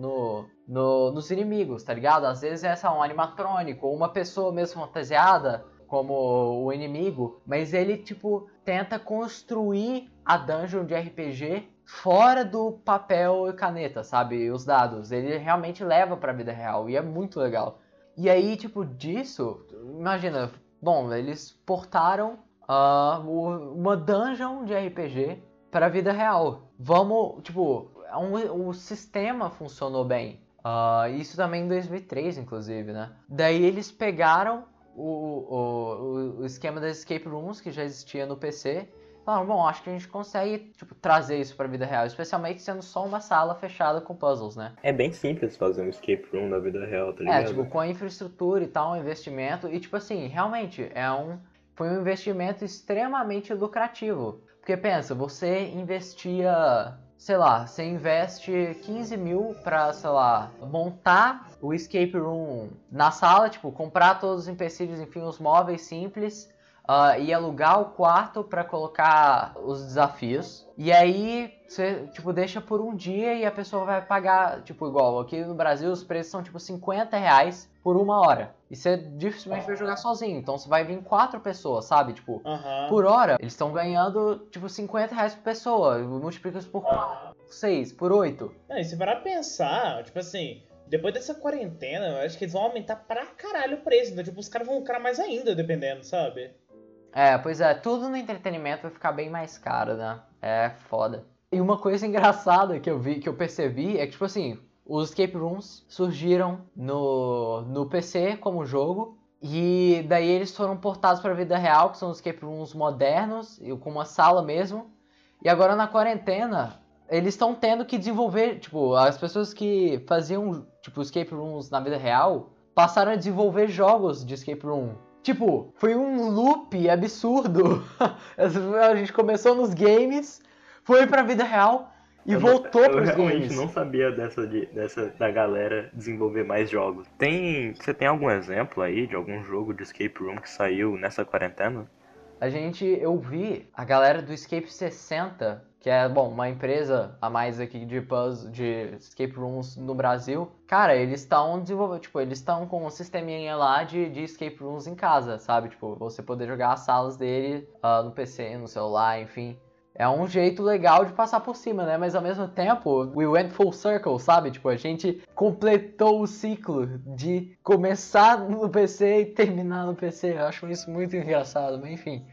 nos inimigos, tá ligado? Às vezes é um animatrônico, ou uma pessoa mesmo fantasiada como o inimigo, mas ele, tipo, tenta construir a dungeon de RPG fora do papel e caneta, sabe? Os dados. Ele realmente leva pra vida real e é muito legal. E aí, tipo, disso, imagina, bom, eles portaram uma dungeon de RPG pra vida real. Vamos, tipo, o sistema funcionou bem. Isso também em 2003, inclusive, né? Daí eles pegaram o esquema das escape rooms que já existia no PC. Falaram, bom, acho que a gente consegue tipo, trazer isso pra vida real, especialmente sendo só uma sala fechada com puzzles, né? É bem simples fazer um escape room na vida real, tá ligado? Tipo, com a infraestrutura e tal, um investimento. E tipo assim, realmente, foi um investimento extremamente lucrativo. Porque pensa, você investia, sei lá, você investe 15 mil pra, sei lá, montar o escape room na sala, tipo, comprar todos os empecilhos, enfim, os móveis simples, e alugar o quarto pra colocar os desafios. E aí, você, tipo, deixa por um dia e a pessoa vai pagar, tipo, igual, aqui no Brasil os preços são, tipo, R$50 por 1 hora. E você dificilmente vai jogar sozinho, então você vai vir 4 pessoas, sabe? Tipo, por hora, eles estão ganhando, tipo, R$50 por pessoa. Multiplica isso por 4, 6, por 8. Não, e se parar pra pensar, tipo assim, depois dessa quarentena, eu acho que eles vão aumentar pra caralho o preço. Então, tipo, os caras vão lucrar mais ainda, dependendo, sabe? Pois é, tudo no entretenimento vai ficar bem mais caro, né? É foda. E uma coisa engraçada que eu percebi é que, tipo assim, os escape rooms surgiram no PC como jogo. E daí eles foram portados para a vida real, que são os escape rooms modernos, com uma sala mesmo. E agora na quarentena, eles estão tendo que desenvolver, tipo, as pessoas que faziam, tipo, escape rooms na vida real passaram a desenvolver jogos de escape room. Tipo, foi um loop absurdo. A gente começou nos games, foi pra vida real e voltou pros Eu realmente games. não sabia dessa da galera desenvolver mais jogos. Você tem algum exemplo aí de algum jogo de escape room que saiu nessa quarentena? Eu vi a galera do Escape 60, que é, bom, uma empresa a mais aqui de puzzle, de escape rooms no Brasil. Cara, eles estão desenvolvendo, tipo, eles estão com um sisteminha lá de escape rooms em casa, sabe? Tipo, você poder jogar as salas dele no PC, no celular, enfim. É um jeito legal de passar por cima, né? Mas ao mesmo tempo, we went full circle, sabe? Tipo, a gente completou o ciclo de começar no PC e terminar no PC. Eu acho isso muito engraçado, mas enfim.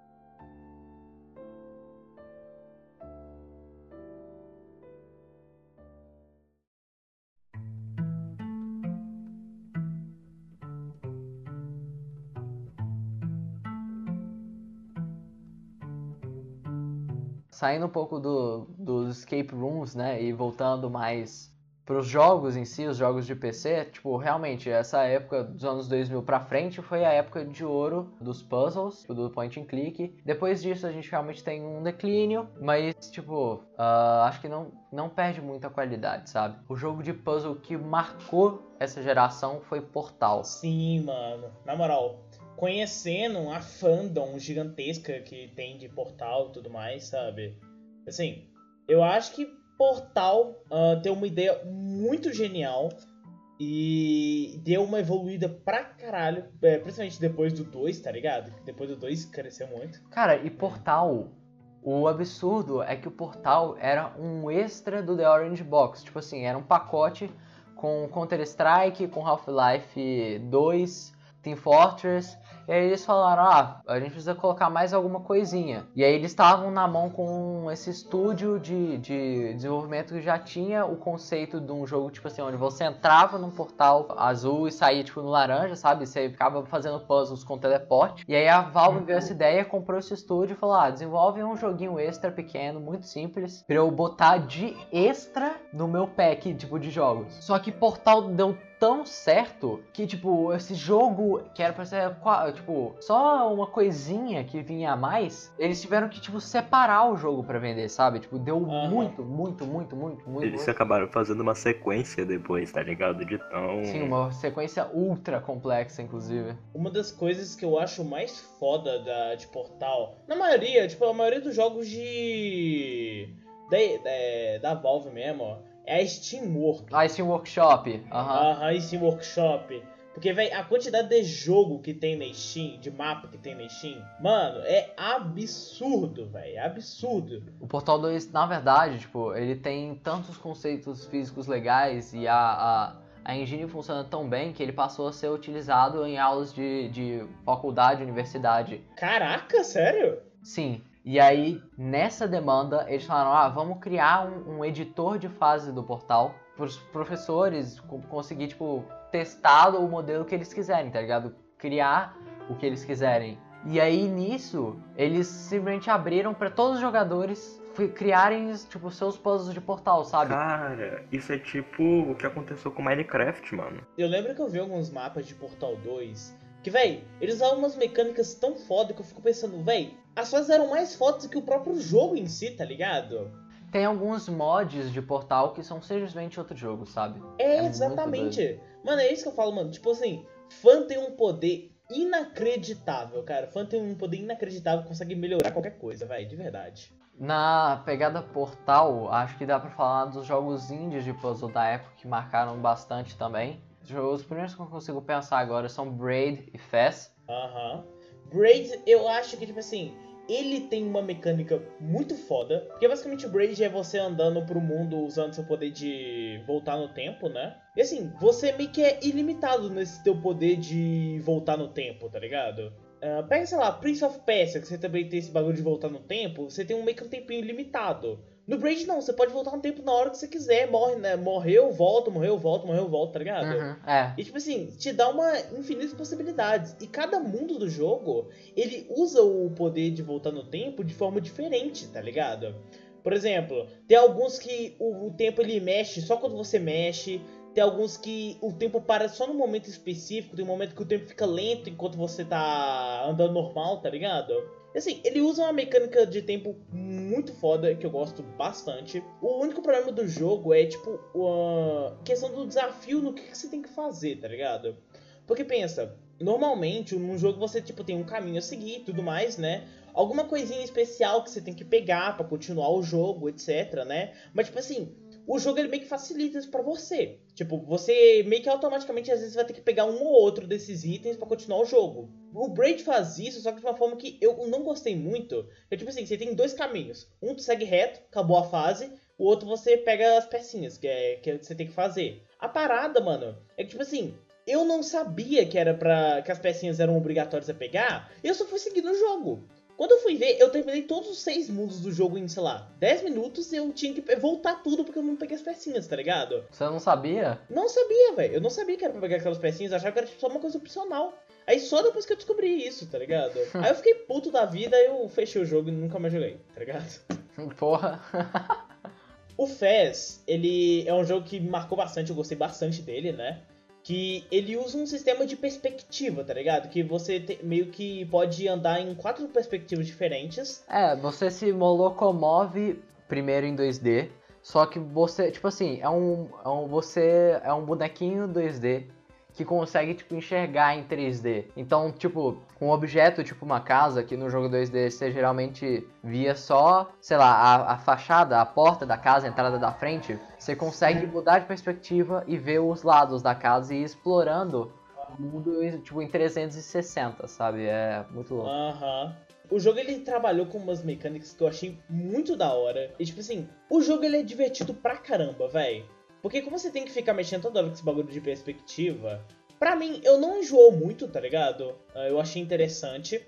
Saindo um pouco dos escape rooms, né, e voltando mais pros jogos em si, os jogos de PC, tipo, realmente, essa época dos anos 2000 pra frente foi a época de ouro dos puzzles, do point and click. Depois disso a gente realmente tem um declínio, mas, tipo, acho que não perde muita qualidade, sabe? O jogo de puzzle que marcou essa geração foi Portal. Sim, mano. Na moral, conhecendo a fandom gigantesca que tem de Portal e tudo mais, sabe? Assim, eu acho que Portal tem uma ideia muito genial e deu uma evoluída pra caralho, principalmente depois do 2, tá ligado? Depois do 2 cresceu muito. Cara, e Portal, o absurdo é que o Portal era um extra do The Orange Box. Tipo assim, era um pacote com Counter-Strike, com Half-Life 2, Team Fortress. E aí eles falaram, a gente precisa colocar mais alguma coisinha. E aí eles estavam na mão com esse estúdio de desenvolvimento que já tinha o conceito de um jogo, tipo assim, onde você entrava num portal azul e saía, tipo, no laranja, sabe? Você ficava fazendo puzzles com teleporte. E aí a Valve viu essa ideia, comprou esse estúdio e falou, desenvolve um joguinho extra pequeno, muito simples, pra eu botar de extra no meu pack, tipo, de jogos. Só que Portal deu tão certo que, tipo, esse jogo que era pra ser, tipo, só uma coisinha que vinha a mais, eles tiveram que, tipo, separar o jogo pra vender, sabe? Tipo, deu muito. Eles acabaram fazendo uma sequência depois, tá ligado? De tão... Sim, uma sequência ultra complexa, inclusive. Uma das coisas que eu acho mais foda de Portal, na maioria, tipo, a maioria dos jogos da Valve mesmo, ó, é a Steamworks. A Steam Workshop. Aham, Steam Workshop. Porque, velho, a quantidade de jogo que tem na Steam, de mapa que tem na Steam, mano, é absurdo, velho. É absurdo. O Portal 2, na verdade, tipo, ele tem tantos conceitos físicos legais e a engine funciona tão bem que ele passou a ser utilizado em aulas de faculdade, universidade. Caraca, sério? Sim. E aí, nessa demanda, eles falaram, vamos criar um editor de fase do Portal para os professores conseguir, tipo, testar o modelo que eles quiserem, tá ligado? Criar o que eles quiserem. E aí, nisso, eles simplesmente abriram para todos os jogadores criarem, tipo, seus puzzles de Portal, sabe? Cara, isso é tipo o que aconteceu com Minecraft, mano. Eu lembro que eu vi alguns mapas de Portal 2 que, véi, eles usavam umas mecânicas tão foda que eu fico pensando, véi, as fases eram mais fodas que o próprio jogo em si, tá ligado? Tem alguns mods de Portal que são simplesmente outro jogo, sabe? Exatamente. Mano, é isso que eu falo, mano. Tipo assim, fã tem um poder inacreditável, cara. Fã tem um poder inacreditável que consegue melhorar qualquer coisa, véi, de verdade. Na pegada Portal, acho que dá pra falar dos jogos indies de puzzle da época que marcaram bastante também. Os primeiros que eu consigo pensar agora são Braid e Fez. Braid, eu acho que, tipo assim, ele tem uma mecânica muito foda. Porque basicamente o Braid é você andando pro mundo usando seu poder de voltar no tempo, né? E assim, você meio que é ilimitado nesse teu poder de voltar no tempo, tá ligado? Pega, sei lá, Prince of Persia, que você também tem esse bagulho de voltar no tempo. Você tem meio que um tempinho limitado. No Braid não, você pode voltar no tempo na hora que você quiser. Morre, né? Morreu, volta, tá ligado? E tipo assim, te dá uma infinitas possibilidades. E cada mundo do jogo, ele usa o poder de voltar no tempo de forma diferente, tá ligado? Por exemplo, tem alguns que o tempo ele mexe só quando você mexe. Tem alguns que o tempo para só no momento específico. Tem um momento que o tempo fica lento enquanto você tá andando normal, tá ligado? E assim, ele usa uma mecânica de tempo muito foda, que eu gosto bastante. O único problema do jogo é, tipo, a questão do desafio no que você tem que fazer, tá ligado? Porque pensa, normalmente num jogo você, tipo, tem um caminho a seguir e tudo mais, né? Alguma coisinha especial que você tem que pegar pra continuar o jogo, etc, né? Mas, tipo assim, o jogo ele meio que facilita isso pra você. Tipo, você meio que automaticamente às vezes vai ter que pegar um ou outro desses itens pra continuar o jogo. O Braid faz isso, só que de uma forma que eu não gostei muito. É tipo assim, você tem dois caminhos. Um tu segue reto, acabou a fase. O outro você pega as pecinhas, que é o que você tem que fazer. A parada, mano, é que tipo assim, eu não sabia que era que as pecinhas eram obrigatórias a pegar. E eu só fui seguindo o jogo. Quando eu fui ver, eu terminei todos os 6 mundos do jogo em, sei lá, 10 minutos e eu tinha que voltar tudo porque eu não peguei as pecinhas, tá ligado? Você não sabia? Não sabia, velho. Eu não sabia que era pra pegar aquelas pecinhas, eu achava que era tipo, só uma coisa opcional. Aí só depois que eu descobri isso, tá ligado? Aí eu fiquei puto da vida, eu fechei o jogo e nunca mais joguei, tá ligado? Porra. O Fez, ele é um jogo que me marcou bastante, eu gostei bastante dele, né? Que ele usa um sistema de perspectiva, tá ligado? Que você meio que pode andar em 4 perspectivas diferentes. Você se locomove primeiro em 2D, só que você, tipo assim, você é um bonequinho 2D que consegue, tipo, enxergar em 3D. Então, tipo, um objeto, tipo uma casa, que no jogo 2D você geralmente via só, sei lá, a fachada, a porta da casa, a entrada da frente, você consegue mudar de perspectiva e ver os lados da casa e ir explorando o mundo, tipo, em 360, sabe? É muito louco. Aham. O jogo ele trabalhou com umas mecânicas que eu achei muito da hora. E tipo assim, o jogo ele é divertido pra caramba, véi. Porque como você tem que ficar mexendo toda hora com esse bagulho de perspectiva, pra mim, eu não enjoou muito, tá ligado? Eu achei interessante.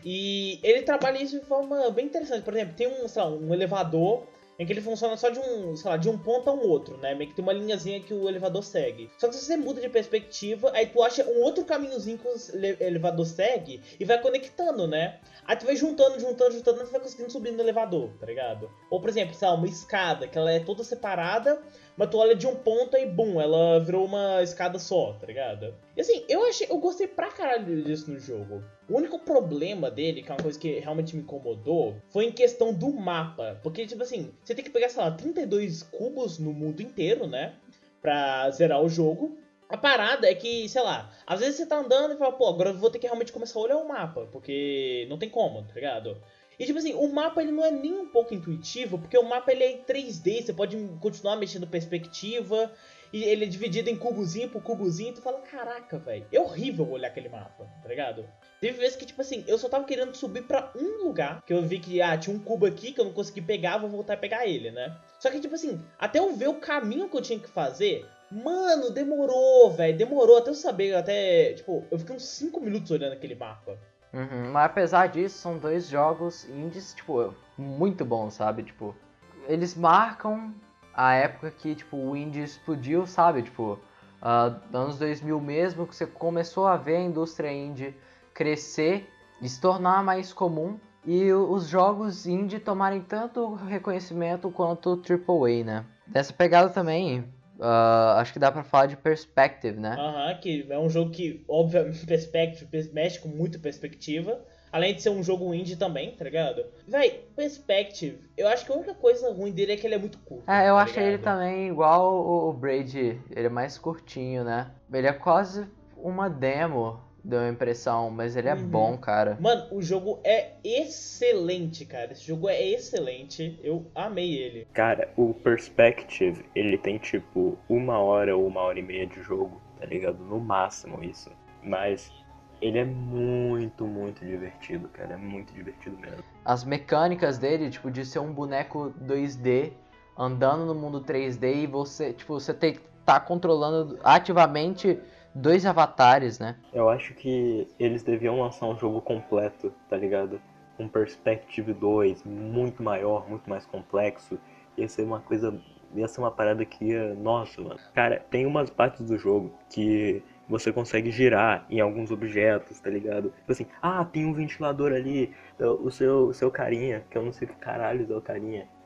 E ele trabalha isso de forma bem interessante. Por exemplo, tem um elevador em que ele funciona só de um ponto a um outro, né? Meio que tem uma linhazinha que o elevador segue. Só que se você muda de perspectiva, aí tu acha um outro caminhozinho que o elevador segue e vai conectando, né? Aí tu vai juntando, e tu vai conseguindo subir no elevador, tá ligado? Ou, por exemplo, sei lá, uma escada, que ela é toda separada, mas tu olha de um ponto e, bum, ela virou uma escada só, tá ligado? E assim, eu gostei pra caralho disso no jogo. O único problema dele, que é uma coisa que realmente me incomodou, foi em questão do mapa. Porque, tipo assim, você tem que pegar, sei lá, 32 cubos no mundo inteiro, né? Pra zerar o jogo. A parada é que, sei lá, às vezes você tá andando e fala, pô, agora eu vou ter que realmente começar a olhar o mapa, porque não tem como, tá ligado? E tipo assim, o mapa ele não é nem um pouco intuitivo, porque o mapa ele é em 3D, você pode continuar mexendo perspectiva, e ele é dividido em cubozinho por cubozinho, e tu fala, caraca, velho, é horrível olhar aquele mapa, tá ligado? Teve vezes que, tipo assim, eu só tava querendo subir pra um lugar, que eu vi que, tinha um cubo aqui que eu não consegui pegar, vou voltar a pegar ele, né? Só que, tipo assim, até eu ver o caminho que eu tinha que fazer, mano, demorou, velho, demorou até eu saber, tipo, eu fiquei uns 5 minutos olhando aquele mapa. Mas apesar disso, são 2 jogos indies, tipo, muito bons, sabe? Tipo, eles marcam a época que, tipo, o indie explodiu, sabe? Tipo, anos 2000 mesmo, que você começou a ver a indústria indie crescer e se tornar mais comum. E os jogos indie tomarem tanto reconhecimento quanto o AAA, né? Dessa pegada também, acho que dá pra falar de Perspective, né? Aham, que é um jogo que, obviamente, mexe com muita perspectiva. Além de ser um jogo indie também, tá ligado? Véi, Perspective, eu acho que a única coisa ruim dele é que ele é muito curto. Eu tá achei ele ligado? também igual o Braid, ele é mais curtinho, né? Ele é quase uma demo, deu a impressão, mas ele é bom, cara. Mano, o jogo é excelente, cara. Esse jogo é excelente. Eu amei ele. Cara, o Perspective, ele tem tipo 1 hora ou 1 hora e meia de jogo, tá ligado? No máximo isso. Mas ele é muito, muito divertido, cara. É muito divertido mesmo. As mecânicas dele, tipo, de ser um boneco 2D andando no mundo 3D e você, tipo, você tem que estar controlando ativamente 2 avatares, né? Eu acho que eles deviam lançar um jogo completo, tá ligado? Um Perspective 2 muito maior, muito mais complexo. Ia ser uma coisa, ia ser uma parada que ia... Nossa, mano. Cara, tem umas partes do jogo que você consegue girar em alguns objetos, tá ligado? Tipo assim, tem um ventilador ali, o seu carinha, que eu não sei que caralho é o carinha.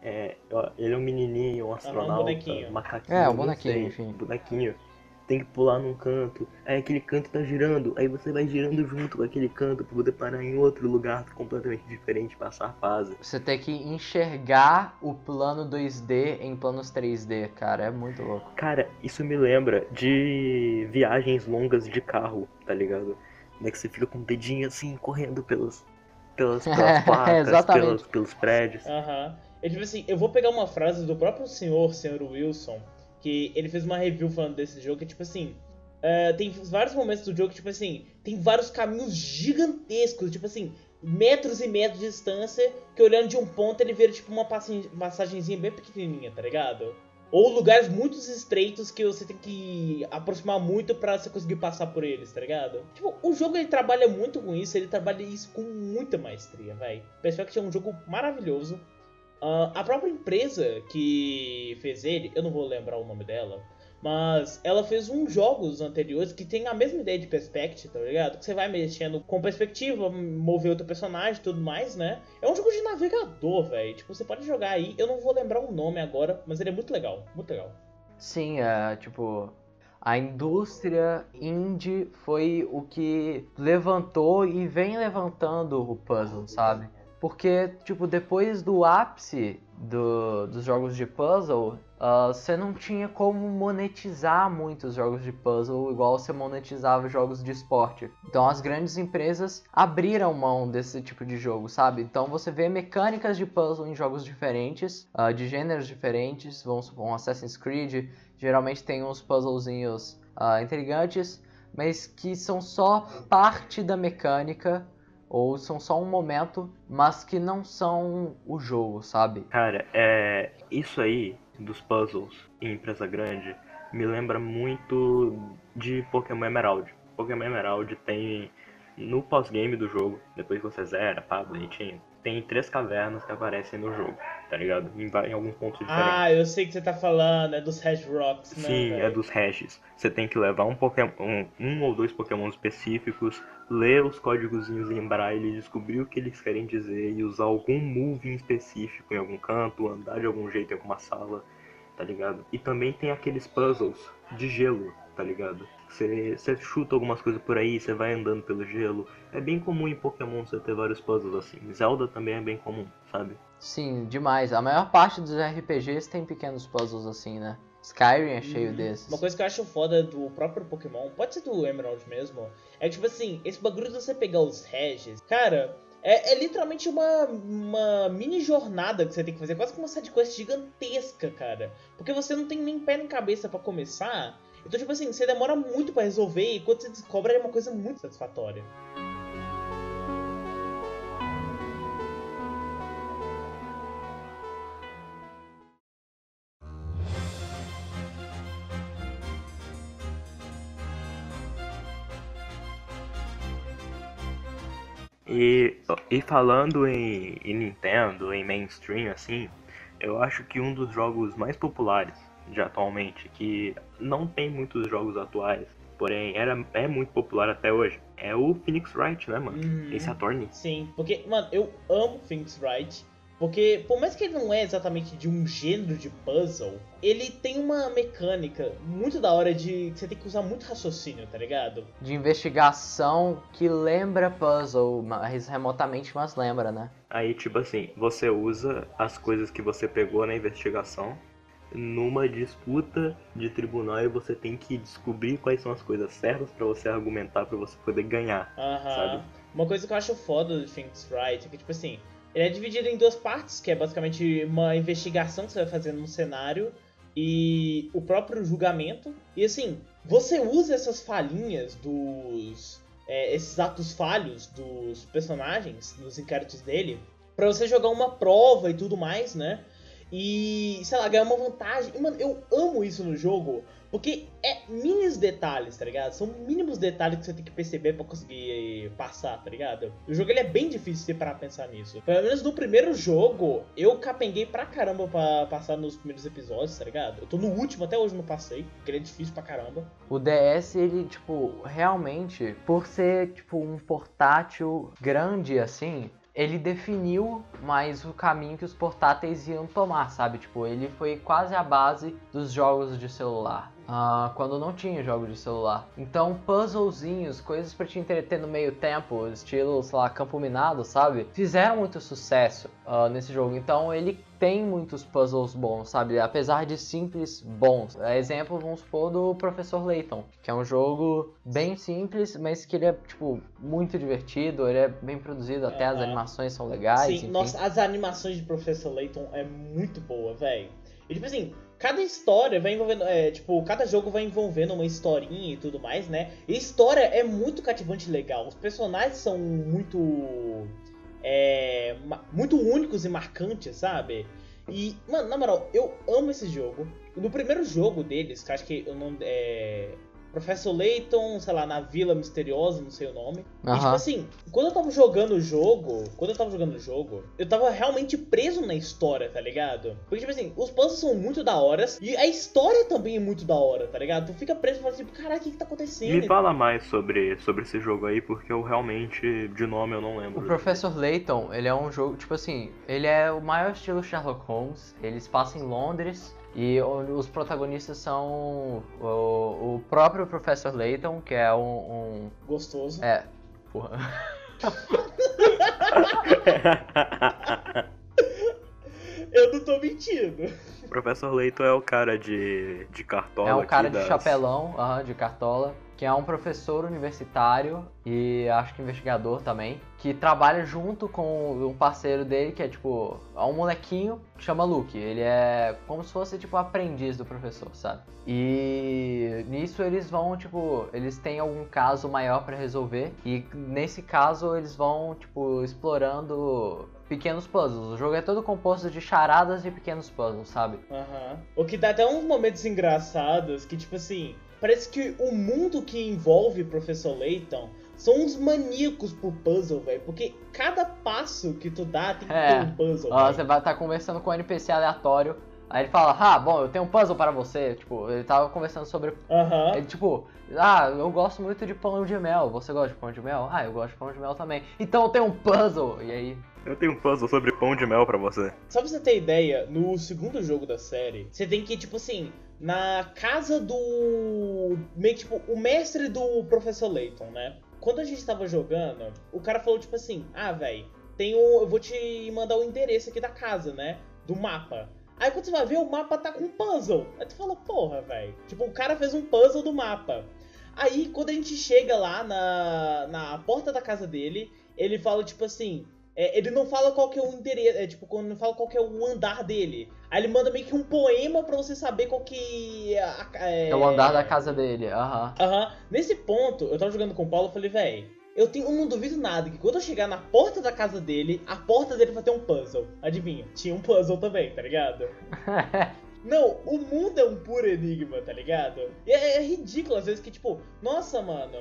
Ele é um menininho, um astronauta, bonequinho. macaquinho, É, um não bonequinho, sei, enfim. bonequinho. Tem que pular num canto, aí aquele canto tá girando, aí você vai girando junto com aquele canto pra poder parar em outro lugar completamente diferente, passar a fase. Você tem que enxergar o plano 2D em planos 3D, cara. É muito louco. Cara, isso me lembra de viagens longas de carro, tá ligado? Como é que você fica com o dedinho assim, correndo pelas placas, Exatamente. pelos prédios. Aham. É tipo assim, eu vou pegar uma frase do próprio senhor Wilson, que ele fez uma review falando desse jogo, que tipo assim, tem vários momentos do jogo que tipo assim, tem vários caminhos gigantescos, tipo assim, metros e metros de distância, que olhando de um ponto ele vira tipo uma passagenzinha bem pequenininha, tá ligado? Ou lugares muito estreitos que você tem que aproximar muito pra você conseguir passar por eles, tá ligado? Tipo, o jogo ele trabalha muito com isso, ele trabalha isso com muita maestria, velho. Perspective é um jogo maravilhoso. A própria empresa que fez ele, eu não vou lembrar o nome dela, mas ela fez uns jogos anteriores que tem a mesma ideia de perspective, tá ligado? Que você vai mexendo com perspectiva, mover outro personagem e tudo mais, né? É um jogo de navegador, velho. Tipo, você pode jogar aí, eu não vou lembrar o nome agora, mas ele é muito legal, muito legal. Sim, tipo, a indústria indie foi o que levantou e vem levantando o puzzle, sabe? Porque, tipo, depois do ápice dos jogos de puzzle, você não tinha como monetizar muitos jogos de puzzle igual você monetizava jogos de esporte. Então as grandes empresas abriram mão desse tipo de jogo, sabe? Então você vê mecânicas de puzzle em jogos diferentes, de gêneros diferentes. Vamos supor, um Assassin's Creed, geralmente tem uns puzzlezinhos intrigantes, mas que são só parte da mecânica, ou são só um momento, mas que não são o jogo, sabe? Cara, isso aí dos puzzles em empresa grande me lembra muito de Pokémon Emerald. Pokémon Emerald tem no pós-game do jogo, depois que você zera, pá, bonitinho, tem 3 cavernas que aparecem no jogo, tá ligado? Em alguns pontos diferentes. Ah, eu sei que você tá falando, é dos Red Rocks, né? Sim, véio? é dos hashes. Você tem que levar um ou 2 Pokémon específicos, ler os códigozinhos em braille, descobrir o que eles querem dizer e usar algum move em específico em algum canto, andar de algum jeito em alguma sala, tá ligado? E também tem aqueles puzzles de gelo, tá ligado? Você chuta algumas coisas por aí, você vai andando pelo gelo. É bem comum em Pokémon você ter vários puzzles assim. Zelda também é bem comum, sabe? Sim, demais. A maior parte dos RPGs tem pequenos puzzles assim, né? Skyrim é cheio desses. Uma coisa que eu acho foda do próprio Pokémon, pode ser do Emerald mesmo, é que, tipo assim, esse bagulho de você pegar os Regis, cara, é literalmente uma mini jornada que você tem que fazer, quase que uma sidequest gigantesca, cara. Porque você não tem nem pé nem cabeça pra começar, então, tipo assim, você demora muito pra resolver e quando você descobre é uma coisa muito satisfatória. E falando em Nintendo, em mainstream, assim, eu acho que um dos jogos mais populares de atualmente, que não tem muitos jogos atuais, porém é muito popular até hoje, é o Phoenix Wright, né, mano? Esse Attorney. Sim, porque, mano, eu amo Phoenix Wright. Porque, por mais que ele não é exatamente de um gênero de puzzle, ele tem uma mecânica muito da hora de que você tem que usar muito raciocínio, tá ligado? De investigação que lembra puzzle, mas remotamente, mas lembra, né? Aí, tipo assim, você usa as coisas que você pegou na investigação numa disputa de tribunal e você tem que descobrir quais são as coisas certas pra você argumentar, pra você poder ganhar, sabe? Uma coisa que eu acho foda do Phoenix Wright é que, tipo assim, ele é dividido em 2 partes, que é basicamente uma investigação que você vai fazer num cenário e o próprio julgamento. E assim, você usa essas falhinhas esses atos falhos dos personagens, nos inquéritos dele, pra você jogar uma prova e tudo mais, né? E, sei lá, ganhar uma vantagem. E, mano, eu amo isso no jogo, porque é mínimos detalhes, tá ligado? São mínimos detalhes que você tem que perceber pra conseguir passar, tá ligado? O jogo ele é bem difícil de parar pra pensar nisso. Pelo menos no primeiro jogo, eu capenguei pra caramba pra passar nos primeiros episódios, tá ligado? Eu tô no último, até hoje não passei, porque ele é difícil pra caramba. O DS, ele, tipo, realmente, por ser, tipo, um portátil grande assim, ele definiu mais o caminho que os portáteis iam tomar, sabe? Tipo, ele foi quase a base dos jogos de celular. Quando não tinha jogo de celular. Então, puzzlezinhos, coisas pra te entreter no meio tempo, estilo, sei lá, Campo Minado, sabe? Fizeram muito sucesso nesse jogo. Então, ele tem muitos puzzles bons, sabe? Apesar de simples, bons. Exemplo, vamos supor, do Professor Layton, que é um jogo bem simples, mas que ele é, tipo, muito divertido, ele é bem produzido, até as animações são legais. Sim, enfim. nossa, as animações de Professor Layton é muito boa, velho. E tipo assim, cada história vai envolvendo, cada jogo vai envolvendo uma historinha e tudo mais, né? E a história é muito cativante e legal. Os personagens são muito muito únicos e marcantes, sabe? E, mano, na moral, eu amo esse jogo. No primeiro jogo deles, que acho que o nome Professor Layton, sei lá, na Vila Misteriosa, não sei o nome. E tipo assim, quando eu tava jogando o jogo, eu tava realmente preso na história, tá ligado? Porque tipo assim, os puzzles são muito da hora e a história também é muito da hora, tá ligado? Tu fica preso e fala assim, caralho, o que tá acontecendo? Me fala mais sobre esse jogo aí, porque eu realmente, de nome, eu não lembro. O Professor Layton, ele é um jogo, tipo assim, ele é o maior estilo Sherlock Holmes, eles passam em Londres. E os protagonistas são o próprio Professor Layton, que é um... Gostoso. Porra. Eu não tô mentindo. O Professor Layton é o cara de cartola. É um cara de das... chapelão, de cartola, que é um professor universitário e acho que investigador também, que trabalha junto com um parceiro dele, que é tipo, um molequinho que chama Luke. Ele é como se fosse tipo aprendiz do professor, sabe? E nisso eles vão, tipo, eles têm algum caso maior pra resolver e nesse caso eles vão, tipo, explorando pequenos puzzles. O jogo é todo composto de charadas e pequenos puzzles, sabe? O que dá até uns momentos engraçados que, tipo assim, parece que o mundo que envolve o Professor Layton são uns maníacos por puzzle, velho. Porque cada passo que tu dá tem que ter um puzzle. Você vai estar conversando com um NPC aleatório. Aí ele fala, bom, eu tenho um puzzle para você. Tipo, ele tava conversando sobre... Ele, tipo, eu gosto muito de pão de mel. Você gosta de pão de mel? Eu gosto de pão de mel também. Então eu tenho um puzzle. E aí... Eu tenho um puzzle sobre pão de mel pra você. Só pra você ter ideia, no segundo jogo da série, você tem que ir, tipo assim, na casa do... meio que, tipo, o mestre do Professor Layton, né? Quando a gente tava jogando, o cara falou, tipo assim, velho, eu vou te mandar o endereço aqui da casa, né? Do mapa. Aí quando você vai ver, o mapa tá com um puzzle. Aí tu fala, porra, velho. Tipo, o cara fez um puzzle do mapa. Aí, quando a gente chega lá na porta da casa dele, ele fala, tipo assim... ele não fala qual que é o endereço, quando não fala qual que é o andar dele. Aí ele manda meio que um poema pra você saber qual que é o andar da casa dele, Nesse ponto, eu tava jogando com o Paulo, eu falei, velho, eu não duvido nada que quando eu chegar na porta da casa dele, a porta dele vai ter um puzzle. Adivinha? Tinha um puzzle também, tá ligado? Não, o mundo é um puro enigma, tá ligado? E é ridículo às vezes que, tipo, nossa, mano...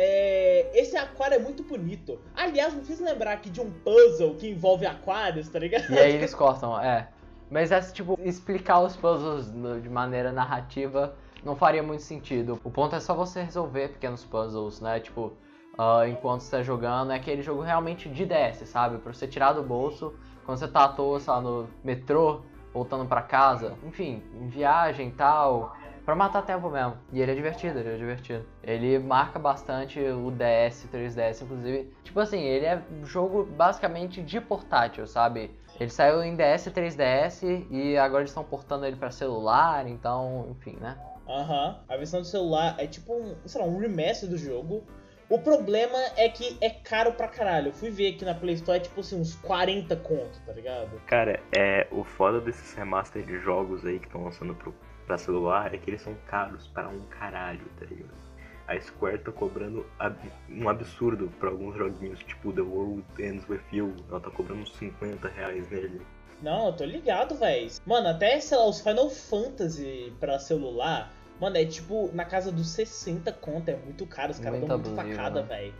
esse aquário é muito bonito. Aliás, me fiz lembrar aqui de um puzzle que envolve aquários, tá ligado? E aí eles cortam, Mas tipo, explicar os puzzles de maneira narrativa não faria muito sentido. O ponto é só você resolver pequenos puzzles, né? Tipo, enquanto você tá jogando, é aquele jogo realmente de DS, sabe? Pra você tirar do bolso, quando você tá à toa, sei lá, no metrô, voltando pra casa, enfim, em viagem e tal... Pra matar tempo mesmo. E ele é divertido, Ele marca bastante o DS, 3DS, inclusive. Tipo assim, ele é um jogo basicamente de portátil, sabe? Ele saiu em DS e 3DS e agora eles estão portando ele pra celular, então, enfim, né? A versão do celular é tipo um remaster do jogo. O problema é que é caro pra caralho. Eu fui ver aqui na Play Store, é tipo assim, uns 40 conto, tá ligado? Cara, o foda desses remaster de jogos aí que estão lançando pra celular é que eles são caros para um caralho, tá ligado? A Square tá cobrando um absurdo pra alguns joguinhos, tipo The World Ends With You. Ela tá cobrando uns R$50 nele. Não, eu tô ligado, véi. Mano, até, sei lá, os Final Fantasy pra celular... Mano, é tipo na casa dos 60 conto, é muito caro, os caras dão muito facada, velho.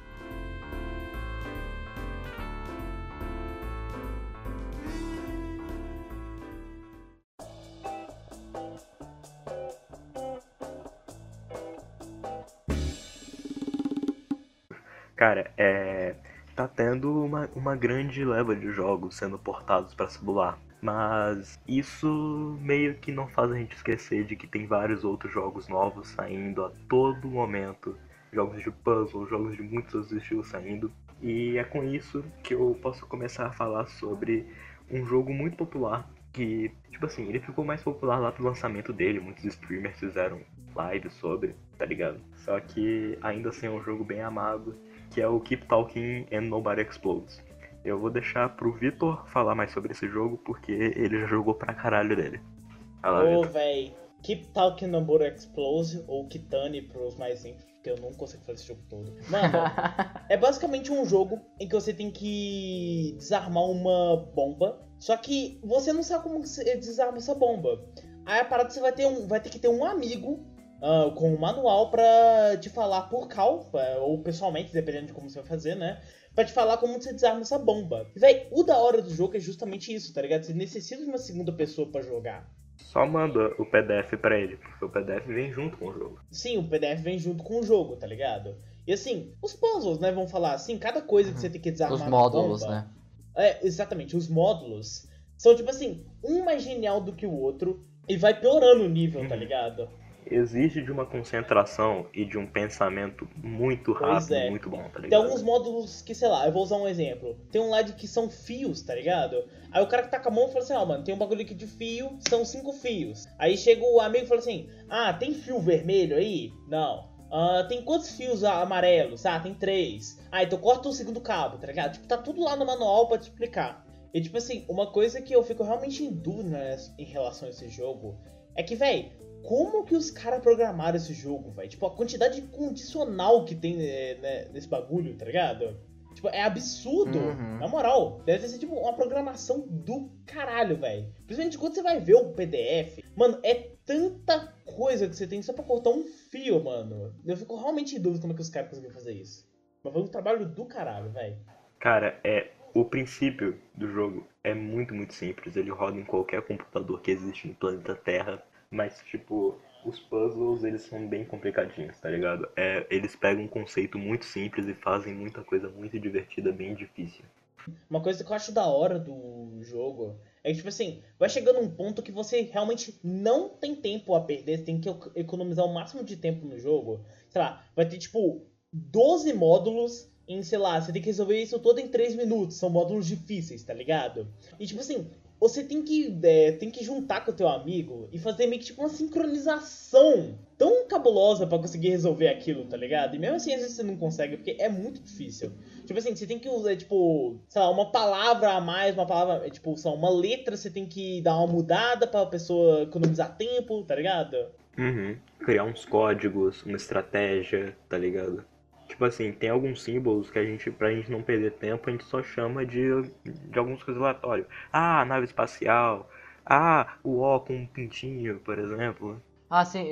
Cara, tá tendo uma grande leva de jogos sendo portados para celular. Mas isso meio que não faz a gente esquecer de que tem vários outros jogos novos saindo a todo momento. Jogos de puzzle, jogos de muitos outros estilos saindo. E é com isso que eu posso começar a falar sobre um jogo muito popular. Que, tipo assim, ele ficou mais popular lá pro lançamento dele. Muitos streamers fizeram lives sobre, tá ligado? Só que ainda assim é um jogo bem amado, que é o Keep Talking and Nobody Explodes. Eu vou deixar pro Vitor falar mais sobre esse jogo, porque ele já jogou pra caralho dele. Ô, véi, Keep Talking Number Explode, ou Kitane pros mais simples, porque eu não consigo fazer esse jogo todo. Mano, é basicamente um jogo em que você tem que desarmar uma bomba, só que você não sabe como você desarma essa bomba. Aí a parada você vai ter que ter um amigo com um manual pra te falar por call, ou pessoalmente, dependendo de como você vai fazer, né? Pra te falar como você desarma essa bomba. E, véi, o da hora do jogo é justamente isso, tá ligado? Você necessita de uma segunda pessoa pra jogar. Só manda o PDF pra ele, porque o PDF vem junto com o jogo. Sim, o PDF vem junto com o jogo, tá ligado? E assim, os puzzles, né, vão falar assim, cada coisa que você tem que desarmar Os módulos, bomba, né? Exatamente, os módulos são tipo assim, um mais genial do que o outro e vai piorando o nível, tá ligado? Exige de uma concentração e de um pensamento muito Pois rápido, é. muito bom, tá ligado? Tem alguns módulos que, sei lá, eu vou usar um exemplo. Tem um lá de que são fios, tá ligado? Aí o cara que tá com a mão fala assim, ó, mano, tem um bagulho aqui de fio, são 5 fios. Aí chega o amigo e fala assim, tem fio vermelho aí? Não. Tem quantos fios amarelos? Tem 3. Então corta o segundo cabo, tá ligado? Tipo, tá tudo lá no manual pra te explicar. E tipo assim, uma coisa que eu fico realmente em dúvida, né, em relação a esse jogo é que, véi, como que os caras programaram esse jogo, velho? Tipo, a quantidade de condicional que tem nesse bagulho, tá ligado? Tipo, é absurdo. Uhum. Na moral, deve ser tipo uma programação do caralho, velho. Principalmente quando você vai ver o PDF. Mano, é tanta coisa que você tem só pra cortar um fio, mano. Eu fico realmente em dúvida como é que os caras conseguiram fazer isso. Mas foi um trabalho do caralho, velho. Cara, o princípio do jogo é muito, muito simples. Ele roda em qualquer computador que existe no planeta Terra. Mas, tipo, os puzzles, eles são bem complicadinhos, tá ligado? Eles pegam um conceito muito simples e fazem muita coisa muito divertida, bem difícil. Uma coisa que eu acho da hora do jogo é que, tipo assim, vai chegando um ponto que você realmente não tem tempo a perder, você tem que economizar o máximo de tempo no jogo. Sei lá, vai ter, tipo, 12 módulos em, sei lá, você tem que resolver isso todo em 3 minutos. São módulos difíceis, tá ligado? E, tipo assim, você tem que juntar com o teu amigo e fazer meio que tipo uma sincronização tão cabulosa pra conseguir resolver aquilo, tá ligado? E mesmo assim, às vezes você não consegue, porque é muito difícil. Tipo assim, você tem que usar, tipo, sei lá, uma palavra a mais, uma palavra, tipo, sei lá, uma letra você tem que dar uma mudada pra pessoa economizar tempo, tá ligado? Uhum. Criar uns códigos, uma estratégia, tá ligado? Tipo assim, tem alguns símbolos que pra gente não perder tempo, a gente só chama de algumas coisas aleatórias. Nave espacial. O O com um pintinho, por exemplo. Sim.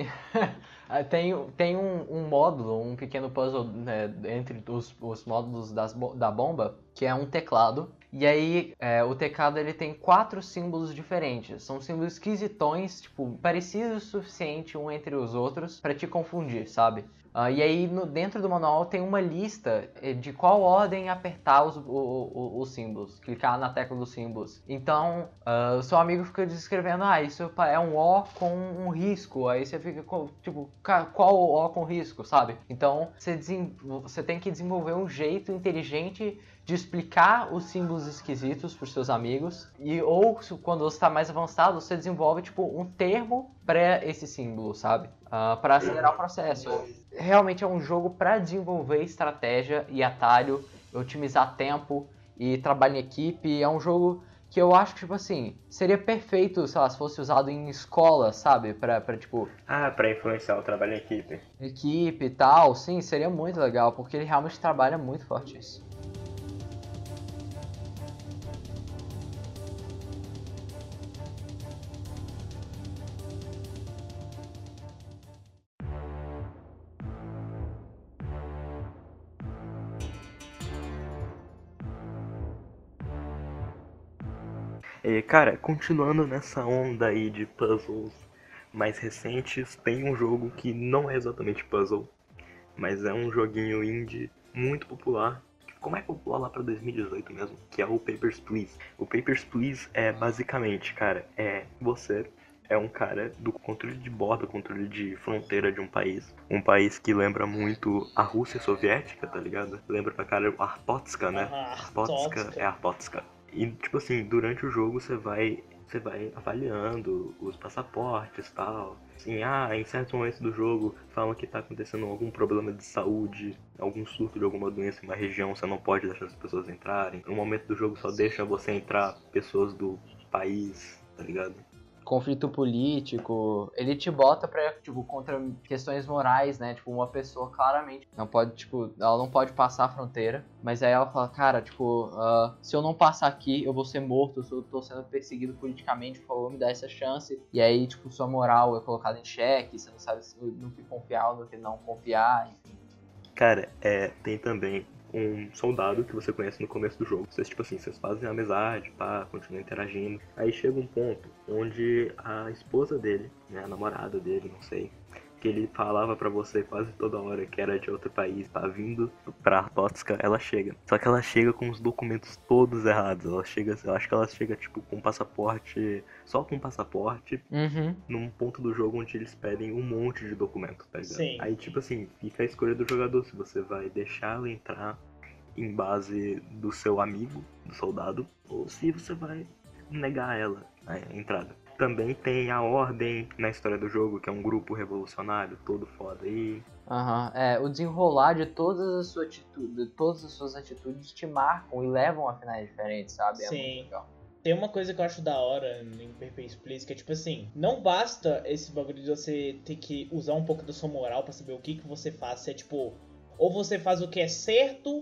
Tem um módulo, um pequeno puzzle, né, entre os módulos da bomba, que é um teclado. E aí, o teclado ele tem 4 símbolos diferentes. São símbolos esquisitões, tipo, parecidos o suficiente um entre os outros pra te confundir, sabe? E aí, dentro do manual tem uma lista de qual ordem apertar os símbolos, clicar na tecla dos símbolos. Então, o seu amigo fica descrevendo, isso é um O com um risco. Aí você fica, tipo, qual O com risco, sabe? Então, você tem que desenvolver um jeito inteligente de explicar os símbolos esquisitos para os seus amigos. Ou quando você está mais avançado, você desenvolve tipo um termo para esse símbolo, sabe? Para acelerar o processo. Realmente é um jogo para desenvolver estratégia e atalho, otimizar tempo e trabalho em equipe. É um jogo que eu acho que, tipo assim, seria perfeito, sei lá, se fosse usado em escola, sabe? Pra tipo... Pra influenciar o trabalho em equipe. Equipe e tal, sim, seria muito legal, porque ele realmente trabalha muito forte isso. Cara, continuando nessa onda aí de puzzles mais recentes, tem um jogo que não é exatamente puzzle, mas é um joguinho indie muito popular, que como é que eu vou lá pra 2018 mesmo? Que é o Papers, Please. O Papers, Please é basicamente, cara, você é um cara do controle de borda, controle de fronteira de um país que lembra muito a Rússia soviética, tá ligado? Lembra pra cara o Artotska, né? Artotska é Artotska. E, tipo assim, durante o jogo você vai avaliando os passaportes e tal. Assim, em certos momentos do jogo falam que tá acontecendo algum problema de saúde, algum surto de alguma doença em uma região, você não pode deixar as pessoas entrarem. No momento do jogo só deixa você entrar pessoas do país, tá ligado? Conflito político, ele te bota pra, tipo, contra questões morais, né? Tipo, uma pessoa claramente não pode, tipo, ela não pode passar a fronteira, mas aí ela fala, cara, tipo, se eu não passar aqui, eu vou ser morto, eu tô sendo perseguido politicamente, por favor, me dá essa chance. E aí, tipo, sua moral é colocada em xeque, você não sabe no que confiar ou no que não confiar, enfim. Cara, tem também um soldado que você conhece no começo do jogo. Vocês, tipo assim, vocês fazem amizade, pá, continuam interagindo. Aí chega um ponto onde a esposa dele, né, a namorada dele, não sei, que ele falava pra você quase toda hora que era de outro país, tá vindo pra Artotska, ela chega. Só que ela chega com os documentos todos errados. Ela chega, eu acho que ela chega, tipo, com passaporte, só com passaporte, num ponto do jogo onde eles pedem um monte de documento, tá ligado? Sim. Aí, tipo assim, fica a escolha do jogador, se você vai deixar ela entrar em base do seu amigo, do soldado, ou se você vai negar ela a entrada. Também tem a Ordem na história do jogo, que é um grupo revolucionário todo foda aí. O desenrolar de todas as suas atitudes te marcam e levam a finais diferentes, sabe? É Sim. muito legal. Tem uma coisa que eu acho da hora em Papers, Please, que é tipo assim, não basta esse bagulho de você ter que usar um pouco da sua moral pra saber o que você faz, se é tipo, ou você faz o que é certo,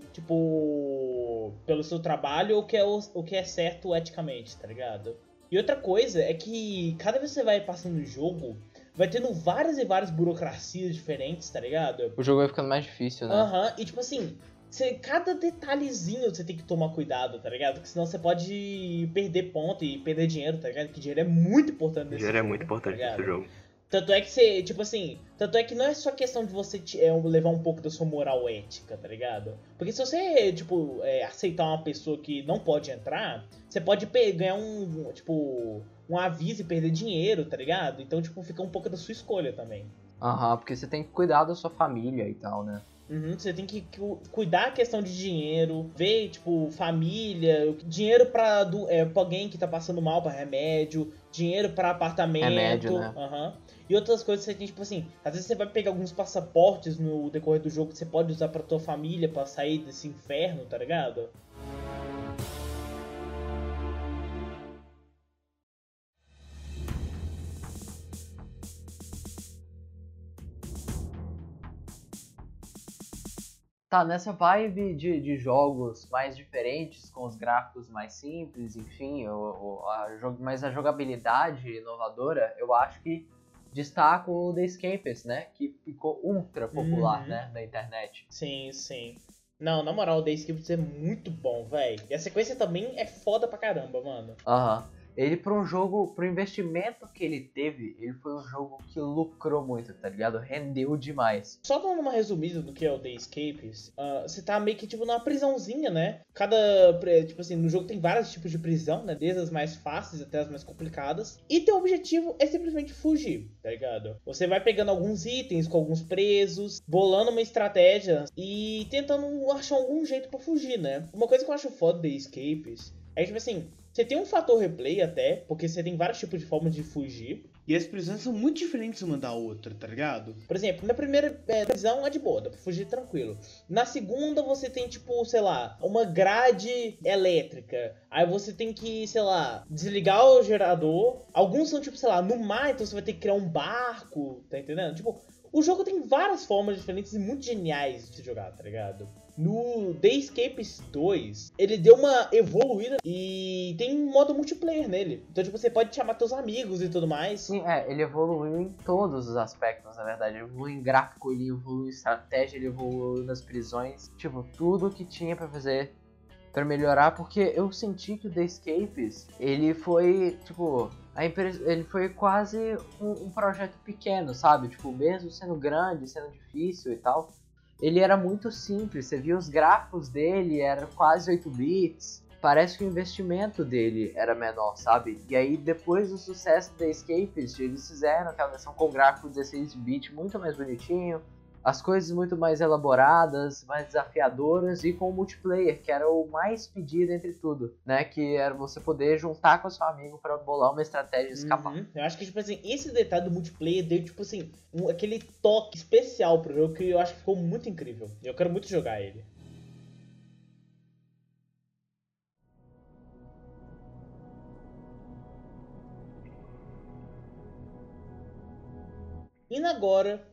tipo, pelo seu trabalho, ou o que é certo eticamente, tá ligado? E outra coisa é que cada vez que você vai passando o jogo, vai tendo várias e várias burocracias diferentes, tá ligado? O jogo vai ficando mais difícil, né? E tipo assim, cada detalhezinho você tem que tomar cuidado, tá ligado? Porque senão você pode perder ponto e perder dinheiro, tá ligado? Que dinheiro é muito importante nesse jogo. Dinheiro é muito importante nesse jogo. Tanto é que você, tipo assim, tanto é que não é só questão de você levar um pouco da sua moral ética, tá ligado? Porque se você, tipo, aceitar uma pessoa que não pode entrar, você pode ganhar um aviso e perder dinheiro, tá ligado? Então, tipo, fica um pouco da sua escolha também. Porque você tem que cuidar da sua família e tal, né? Você tem que cuidar a questão de dinheiro, ver, tipo, família, dinheiro pra alguém que tá passando mal pra remédio, dinheiro pra apartamento. Remédio, né? E outras coisas que você tem, tipo assim, às vezes você vai pegar alguns passaportes no decorrer do jogo que você pode usar pra tua família pra sair desse inferno, tá ligado? Tá, nessa vibe de jogos mais diferentes, com os gráficos mais simples, enfim, mas a jogabilidade inovadora, eu acho que destaco o The Escapist, né? Que ficou ultra popular, né, na internet. Sim, sim. Não, na moral, o The Escapist é muito bom, velho. E a sequência também é foda pra caramba, mano. Ele, pro investimento que ele teve, ele foi um jogo que lucrou muito, tá ligado? Rendeu demais. Só dando uma resumida do que é o The Escapist, você tá meio que, tipo, numa prisãozinha, né? Tipo assim, no jogo tem vários tipos de prisão, né? Desde as mais fáceis até as mais complicadas. E teu objetivo é simplesmente fugir, tá ligado? Você vai pegando alguns itens com alguns presos, bolando uma estratégia e tentando achar algum jeito pra fugir, né? Uma coisa que eu acho foda do The Escapist é que, tipo assim, você tem um fator replay até, porque você tem vários tipos de formas de fugir. E as prisões são muito diferentes uma da outra, tá ligado? Por exemplo, na primeira prisão é de boa, dá pra fugir tranquilo. Na segunda você tem, tipo, sei lá, uma grade elétrica. Aí você tem que, sei lá, desligar o gerador. Alguns são, tipo, sei lá, no mar, então você vai ter que criar um barco, tá entendendo? Tipo, o jogo tem várias formas diferentes e muito geniais de se jogar, tá ligado? No The Escapist 2, ele deu uma evoluída e tem um modo multiplayer nele. Então, tipo, você pode chamar teus amigos e tudo mais. Sim, ele evoluiu em todos os aspectos, na verdade. Ele evoluiu em gráfico, ele evoluiu em estratégia, ele evoluiu nas prisões. Tipo, tudo que tinha pra fazer pra melhorar, porque eu senti que o The Escapist, ele foi, tipo... ele foi quase um projeto pequeno, sabe? Tipo, mesmo sendo grande, sendo difícil e tal... ele era muito simples. Você via os gráficos dele, era quase 8 bits. Parece que o investimento dele era menor, sabe? E aí, depois do sucesso da Escapist, eles fizeram aquela versão com gráfico 16 bits muito mais bonitinho, as coisas muito mais elaboradas, mais desafiadoras, e com o multiplayer, que era o mais pedido entre tudo, né? Que era você poder juntar com o seu amigo para bolar uma estratégia e escapar. Eu acho que, tipo assim, esse detalhe do multiplayer deu, tipo assim, aquele toque especial pro jogo que eu acho que ficou muito incrível. Eu quero muito jogar ele. Indo agora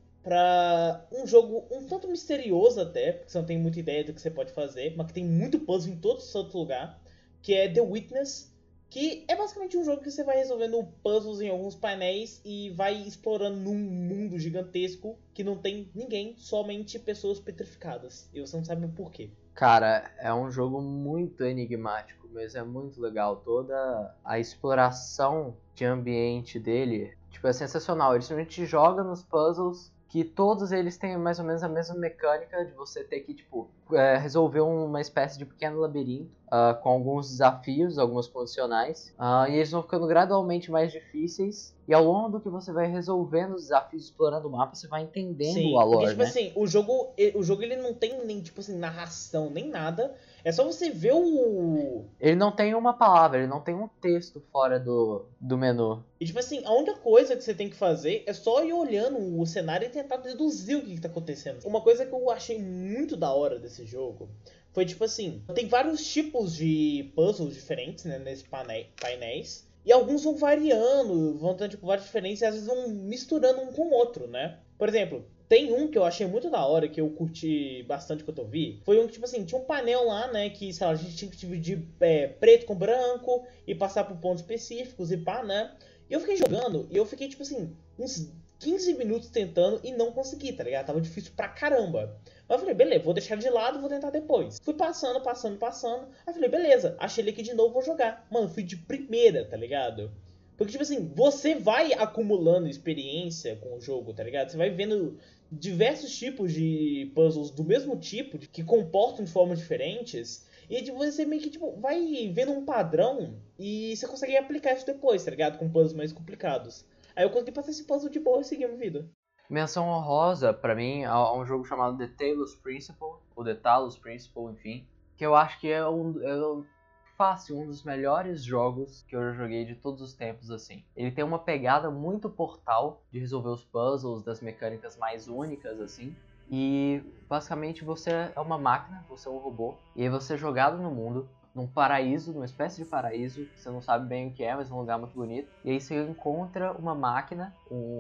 pra um jogo um tanto misterioso até, porque você não tem muita ideia do que você pode fazer, mas que tem muito puzzle em todo santo lugar, que é The Witness, que é basicamente um jogo que você vai resolvendo puzzles em alguns painéis e vai explorando num mundo gigantesco que não tem ninguém, somente pessoas petrificadas. E você não sabe o porquê. Cara, é um jogo muito enigmático, mas é muito legal. Toda a exploração de ambiente dele, tipo, é sensacional. Ele simplesmente joga nos puzzles, que todos eles têm mais ou menos a mesma mecânica de você ter que, tipo, resolver uma espécie de pequeno labirinto, com alguns desafios, algumas condicionais, e eles vão ficando gradualmente mais difíceis, e ao longo do que você vai resolvendo os desafios, explorando o mapa, você vai entendendo a lore, porque, tipo né? assim, o jogo ele não tem nem, tipo assim, narração, nem nada. É só você ver o... Ele não tem uma palavra, ele não tem um texto fora do menu. E, tipo assim, a única coisa que você tem que fazer é só ir olhando o cenário e tentar deduzir o que tá acontecendo. Uma coisa que eu achei muito da hora desse jogo foi, tipo assim, tem vários tipos de puzzles diferentes, né, nesses painéis. E alguns vão variando, vão tendo, tipo, várias diferenças e às vezes vão misturando um com o outro, né? Por exemplo, tem um que eu achei muito da hora, que eu curti bastante quando eu vi. Foi um que, tipo assim, tinha um painel lá, né? Que, sei lá, a gente tinha que dividir preto com branco e passar por pontos específicos e pá, né? E eu fiquei jogando e eu fiquei, tipo assim, uns 15 minutos tentando e não consegui, tá ligado? Tava difícil pra caramba. Mas eu falei, beleza, vou deixar de lado e vou tentar depois. Fui passando. Aí eu falei, beleza, achei ele aqui de novo, vou jogar. Mano, fui de primeira, tá ligado? Porque, tipo assim, você vai acumulando experiência com o jogo, tá ligado? Você vai vendo diversos tipos de puzzles do mesmo tipo, que comportam de formas diferentes. E você meio que, tipo, vai vendo um padrão e você consegue aplicar isso depois, tá ligado? Com puzzles mais complicados. Aí eu consegui passar esse puzzle de boa e seguir a minha vida. Menção honrosa, pra mim, a um jogo chamado The Talos Principle, ou The Talos Principle, enfim, que eu acho que é fácil, um dos melhores jogos que eu já joguei de todos os tempos, assim. Ele tem uma pegada muito Portal, de resolver os puzzles, das mecânicas mais únicas, assim. E, basicamente, você é uma máquina, você é um robô, e aí você é jogado no mundo, num paraíso, numa espécie de paraíso, que você não sabe bem o que é, mas é um lugar muito bonito. E aí você encontra uma máquina,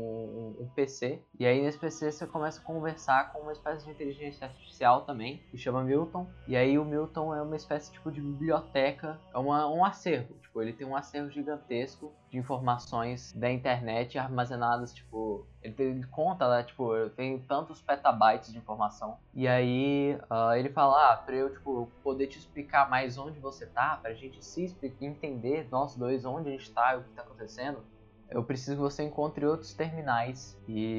um PC, e aí nesse PC você começa a conversar com uma espécie de inteligência artificial também, que chama Milton. E aí o Milton é uma espécie tipo de biblioteca, é um acervo, tipo, ele tem um acervo gigantesco de informações da internet armazenadas, tipo, ele conta lá, tipo, tem tantos petabytes de informação. E aí ele fala, pra eu, tipo, poder te explicar mais onde você tá, pra gente se explicar, entender, nós dois, onde a gente tá e o que tá acontecendo, eu preciso que você encontre outros terminais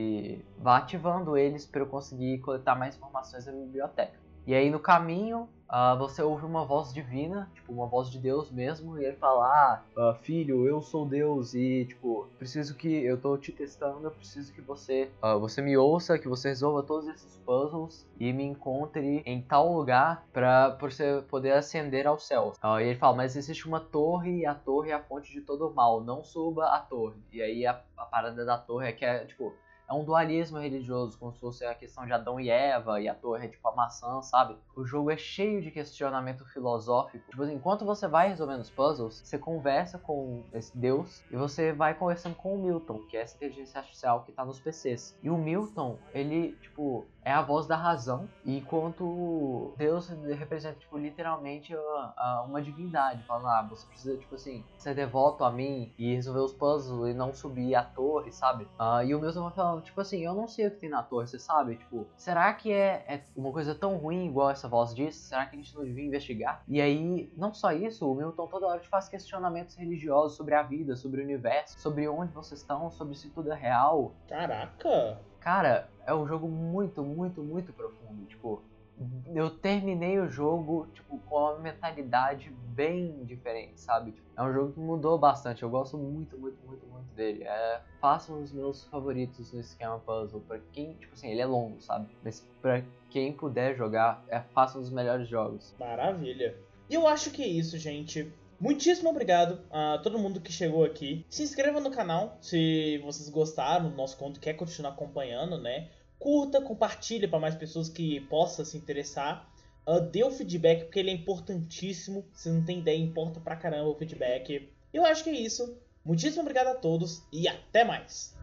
e vá ativando eles para eu conseguir coletar mais informações da biblioteca. E aí no caminho, você ouve uma voz divina, tipo uma voz de Deus mesmo, e ele fala, filho, eu sou Deus e tipo, eu tô te testando, eu preciso que você me ouça, que você resolva todos esses puzzles e me encontre em tal lugar pra você poder ascender aos céus. E ele fala, mas existe uma torre e a torre é a fonte de todo o mal, não suba a torre. E aí a parada da torre é que é tipo, é um dualismo religioso, como se fosse a questão de Adão e Eva, e a torre é tipo a maçã, sabe? O jogo é cheio de questionamento filosófico. Tipo assim, enquanto você vai resolvendo os puzzles, você conversa com esse Deus, e você vai conversando com o Milton, que é essa inteligência artificial que tá nos PCs. E o Milton, ele, tipo, é a voz da razão, e enquanto Deus representa, tipo, literalmente uma divindade, falando, você precisa, tipo assim, ser devoto a mim e resolver os puzzles e não subir a torre, sabe? E o Milton vai falando, tipo assim, eu não sei o que tem na torre, você sabe? Tipo, será que é uma coisa tão ruim igual essa voz disse? Será que a gente não devia investigar? E aí, não só isso, o Milton toda hora te faz questionamentos religiosos sobre a vida, sobre o universo, sobre onde vocês estão, sobre se tudo é real. Caraca! Cara, é um jogo muito, muito, muito profundo. Tipo, eu terminei o jogo, tipo, com uma mentalidade bem diferente, sabe? Tipo, é um jogo que mudou bastante. Eu gosto muito, muito, muito, muito dele. É fácil um dos meus favoritos no esquema puzzle. Pra quem, tipo assim, ele é longo, sabe? Mas pra quem puder jogar, é fácil um dos melhores jogos. Maravilha. E eu acho que é isso, gente. Muitíssimo obrigado a todo mundo que chegou aqui. Se inscreva no canal se vocês gostaram do nosso conto e quer continuar acompanhando, né? Curta, compartilha para mais pessoas que possam se interessar. Dê o feedback porque ele é importantíssimo. Vocês não tem ideia, importa pra caramba o feedback. Eu acho que é isso. Muitíssimo obrigado a todos e até mais.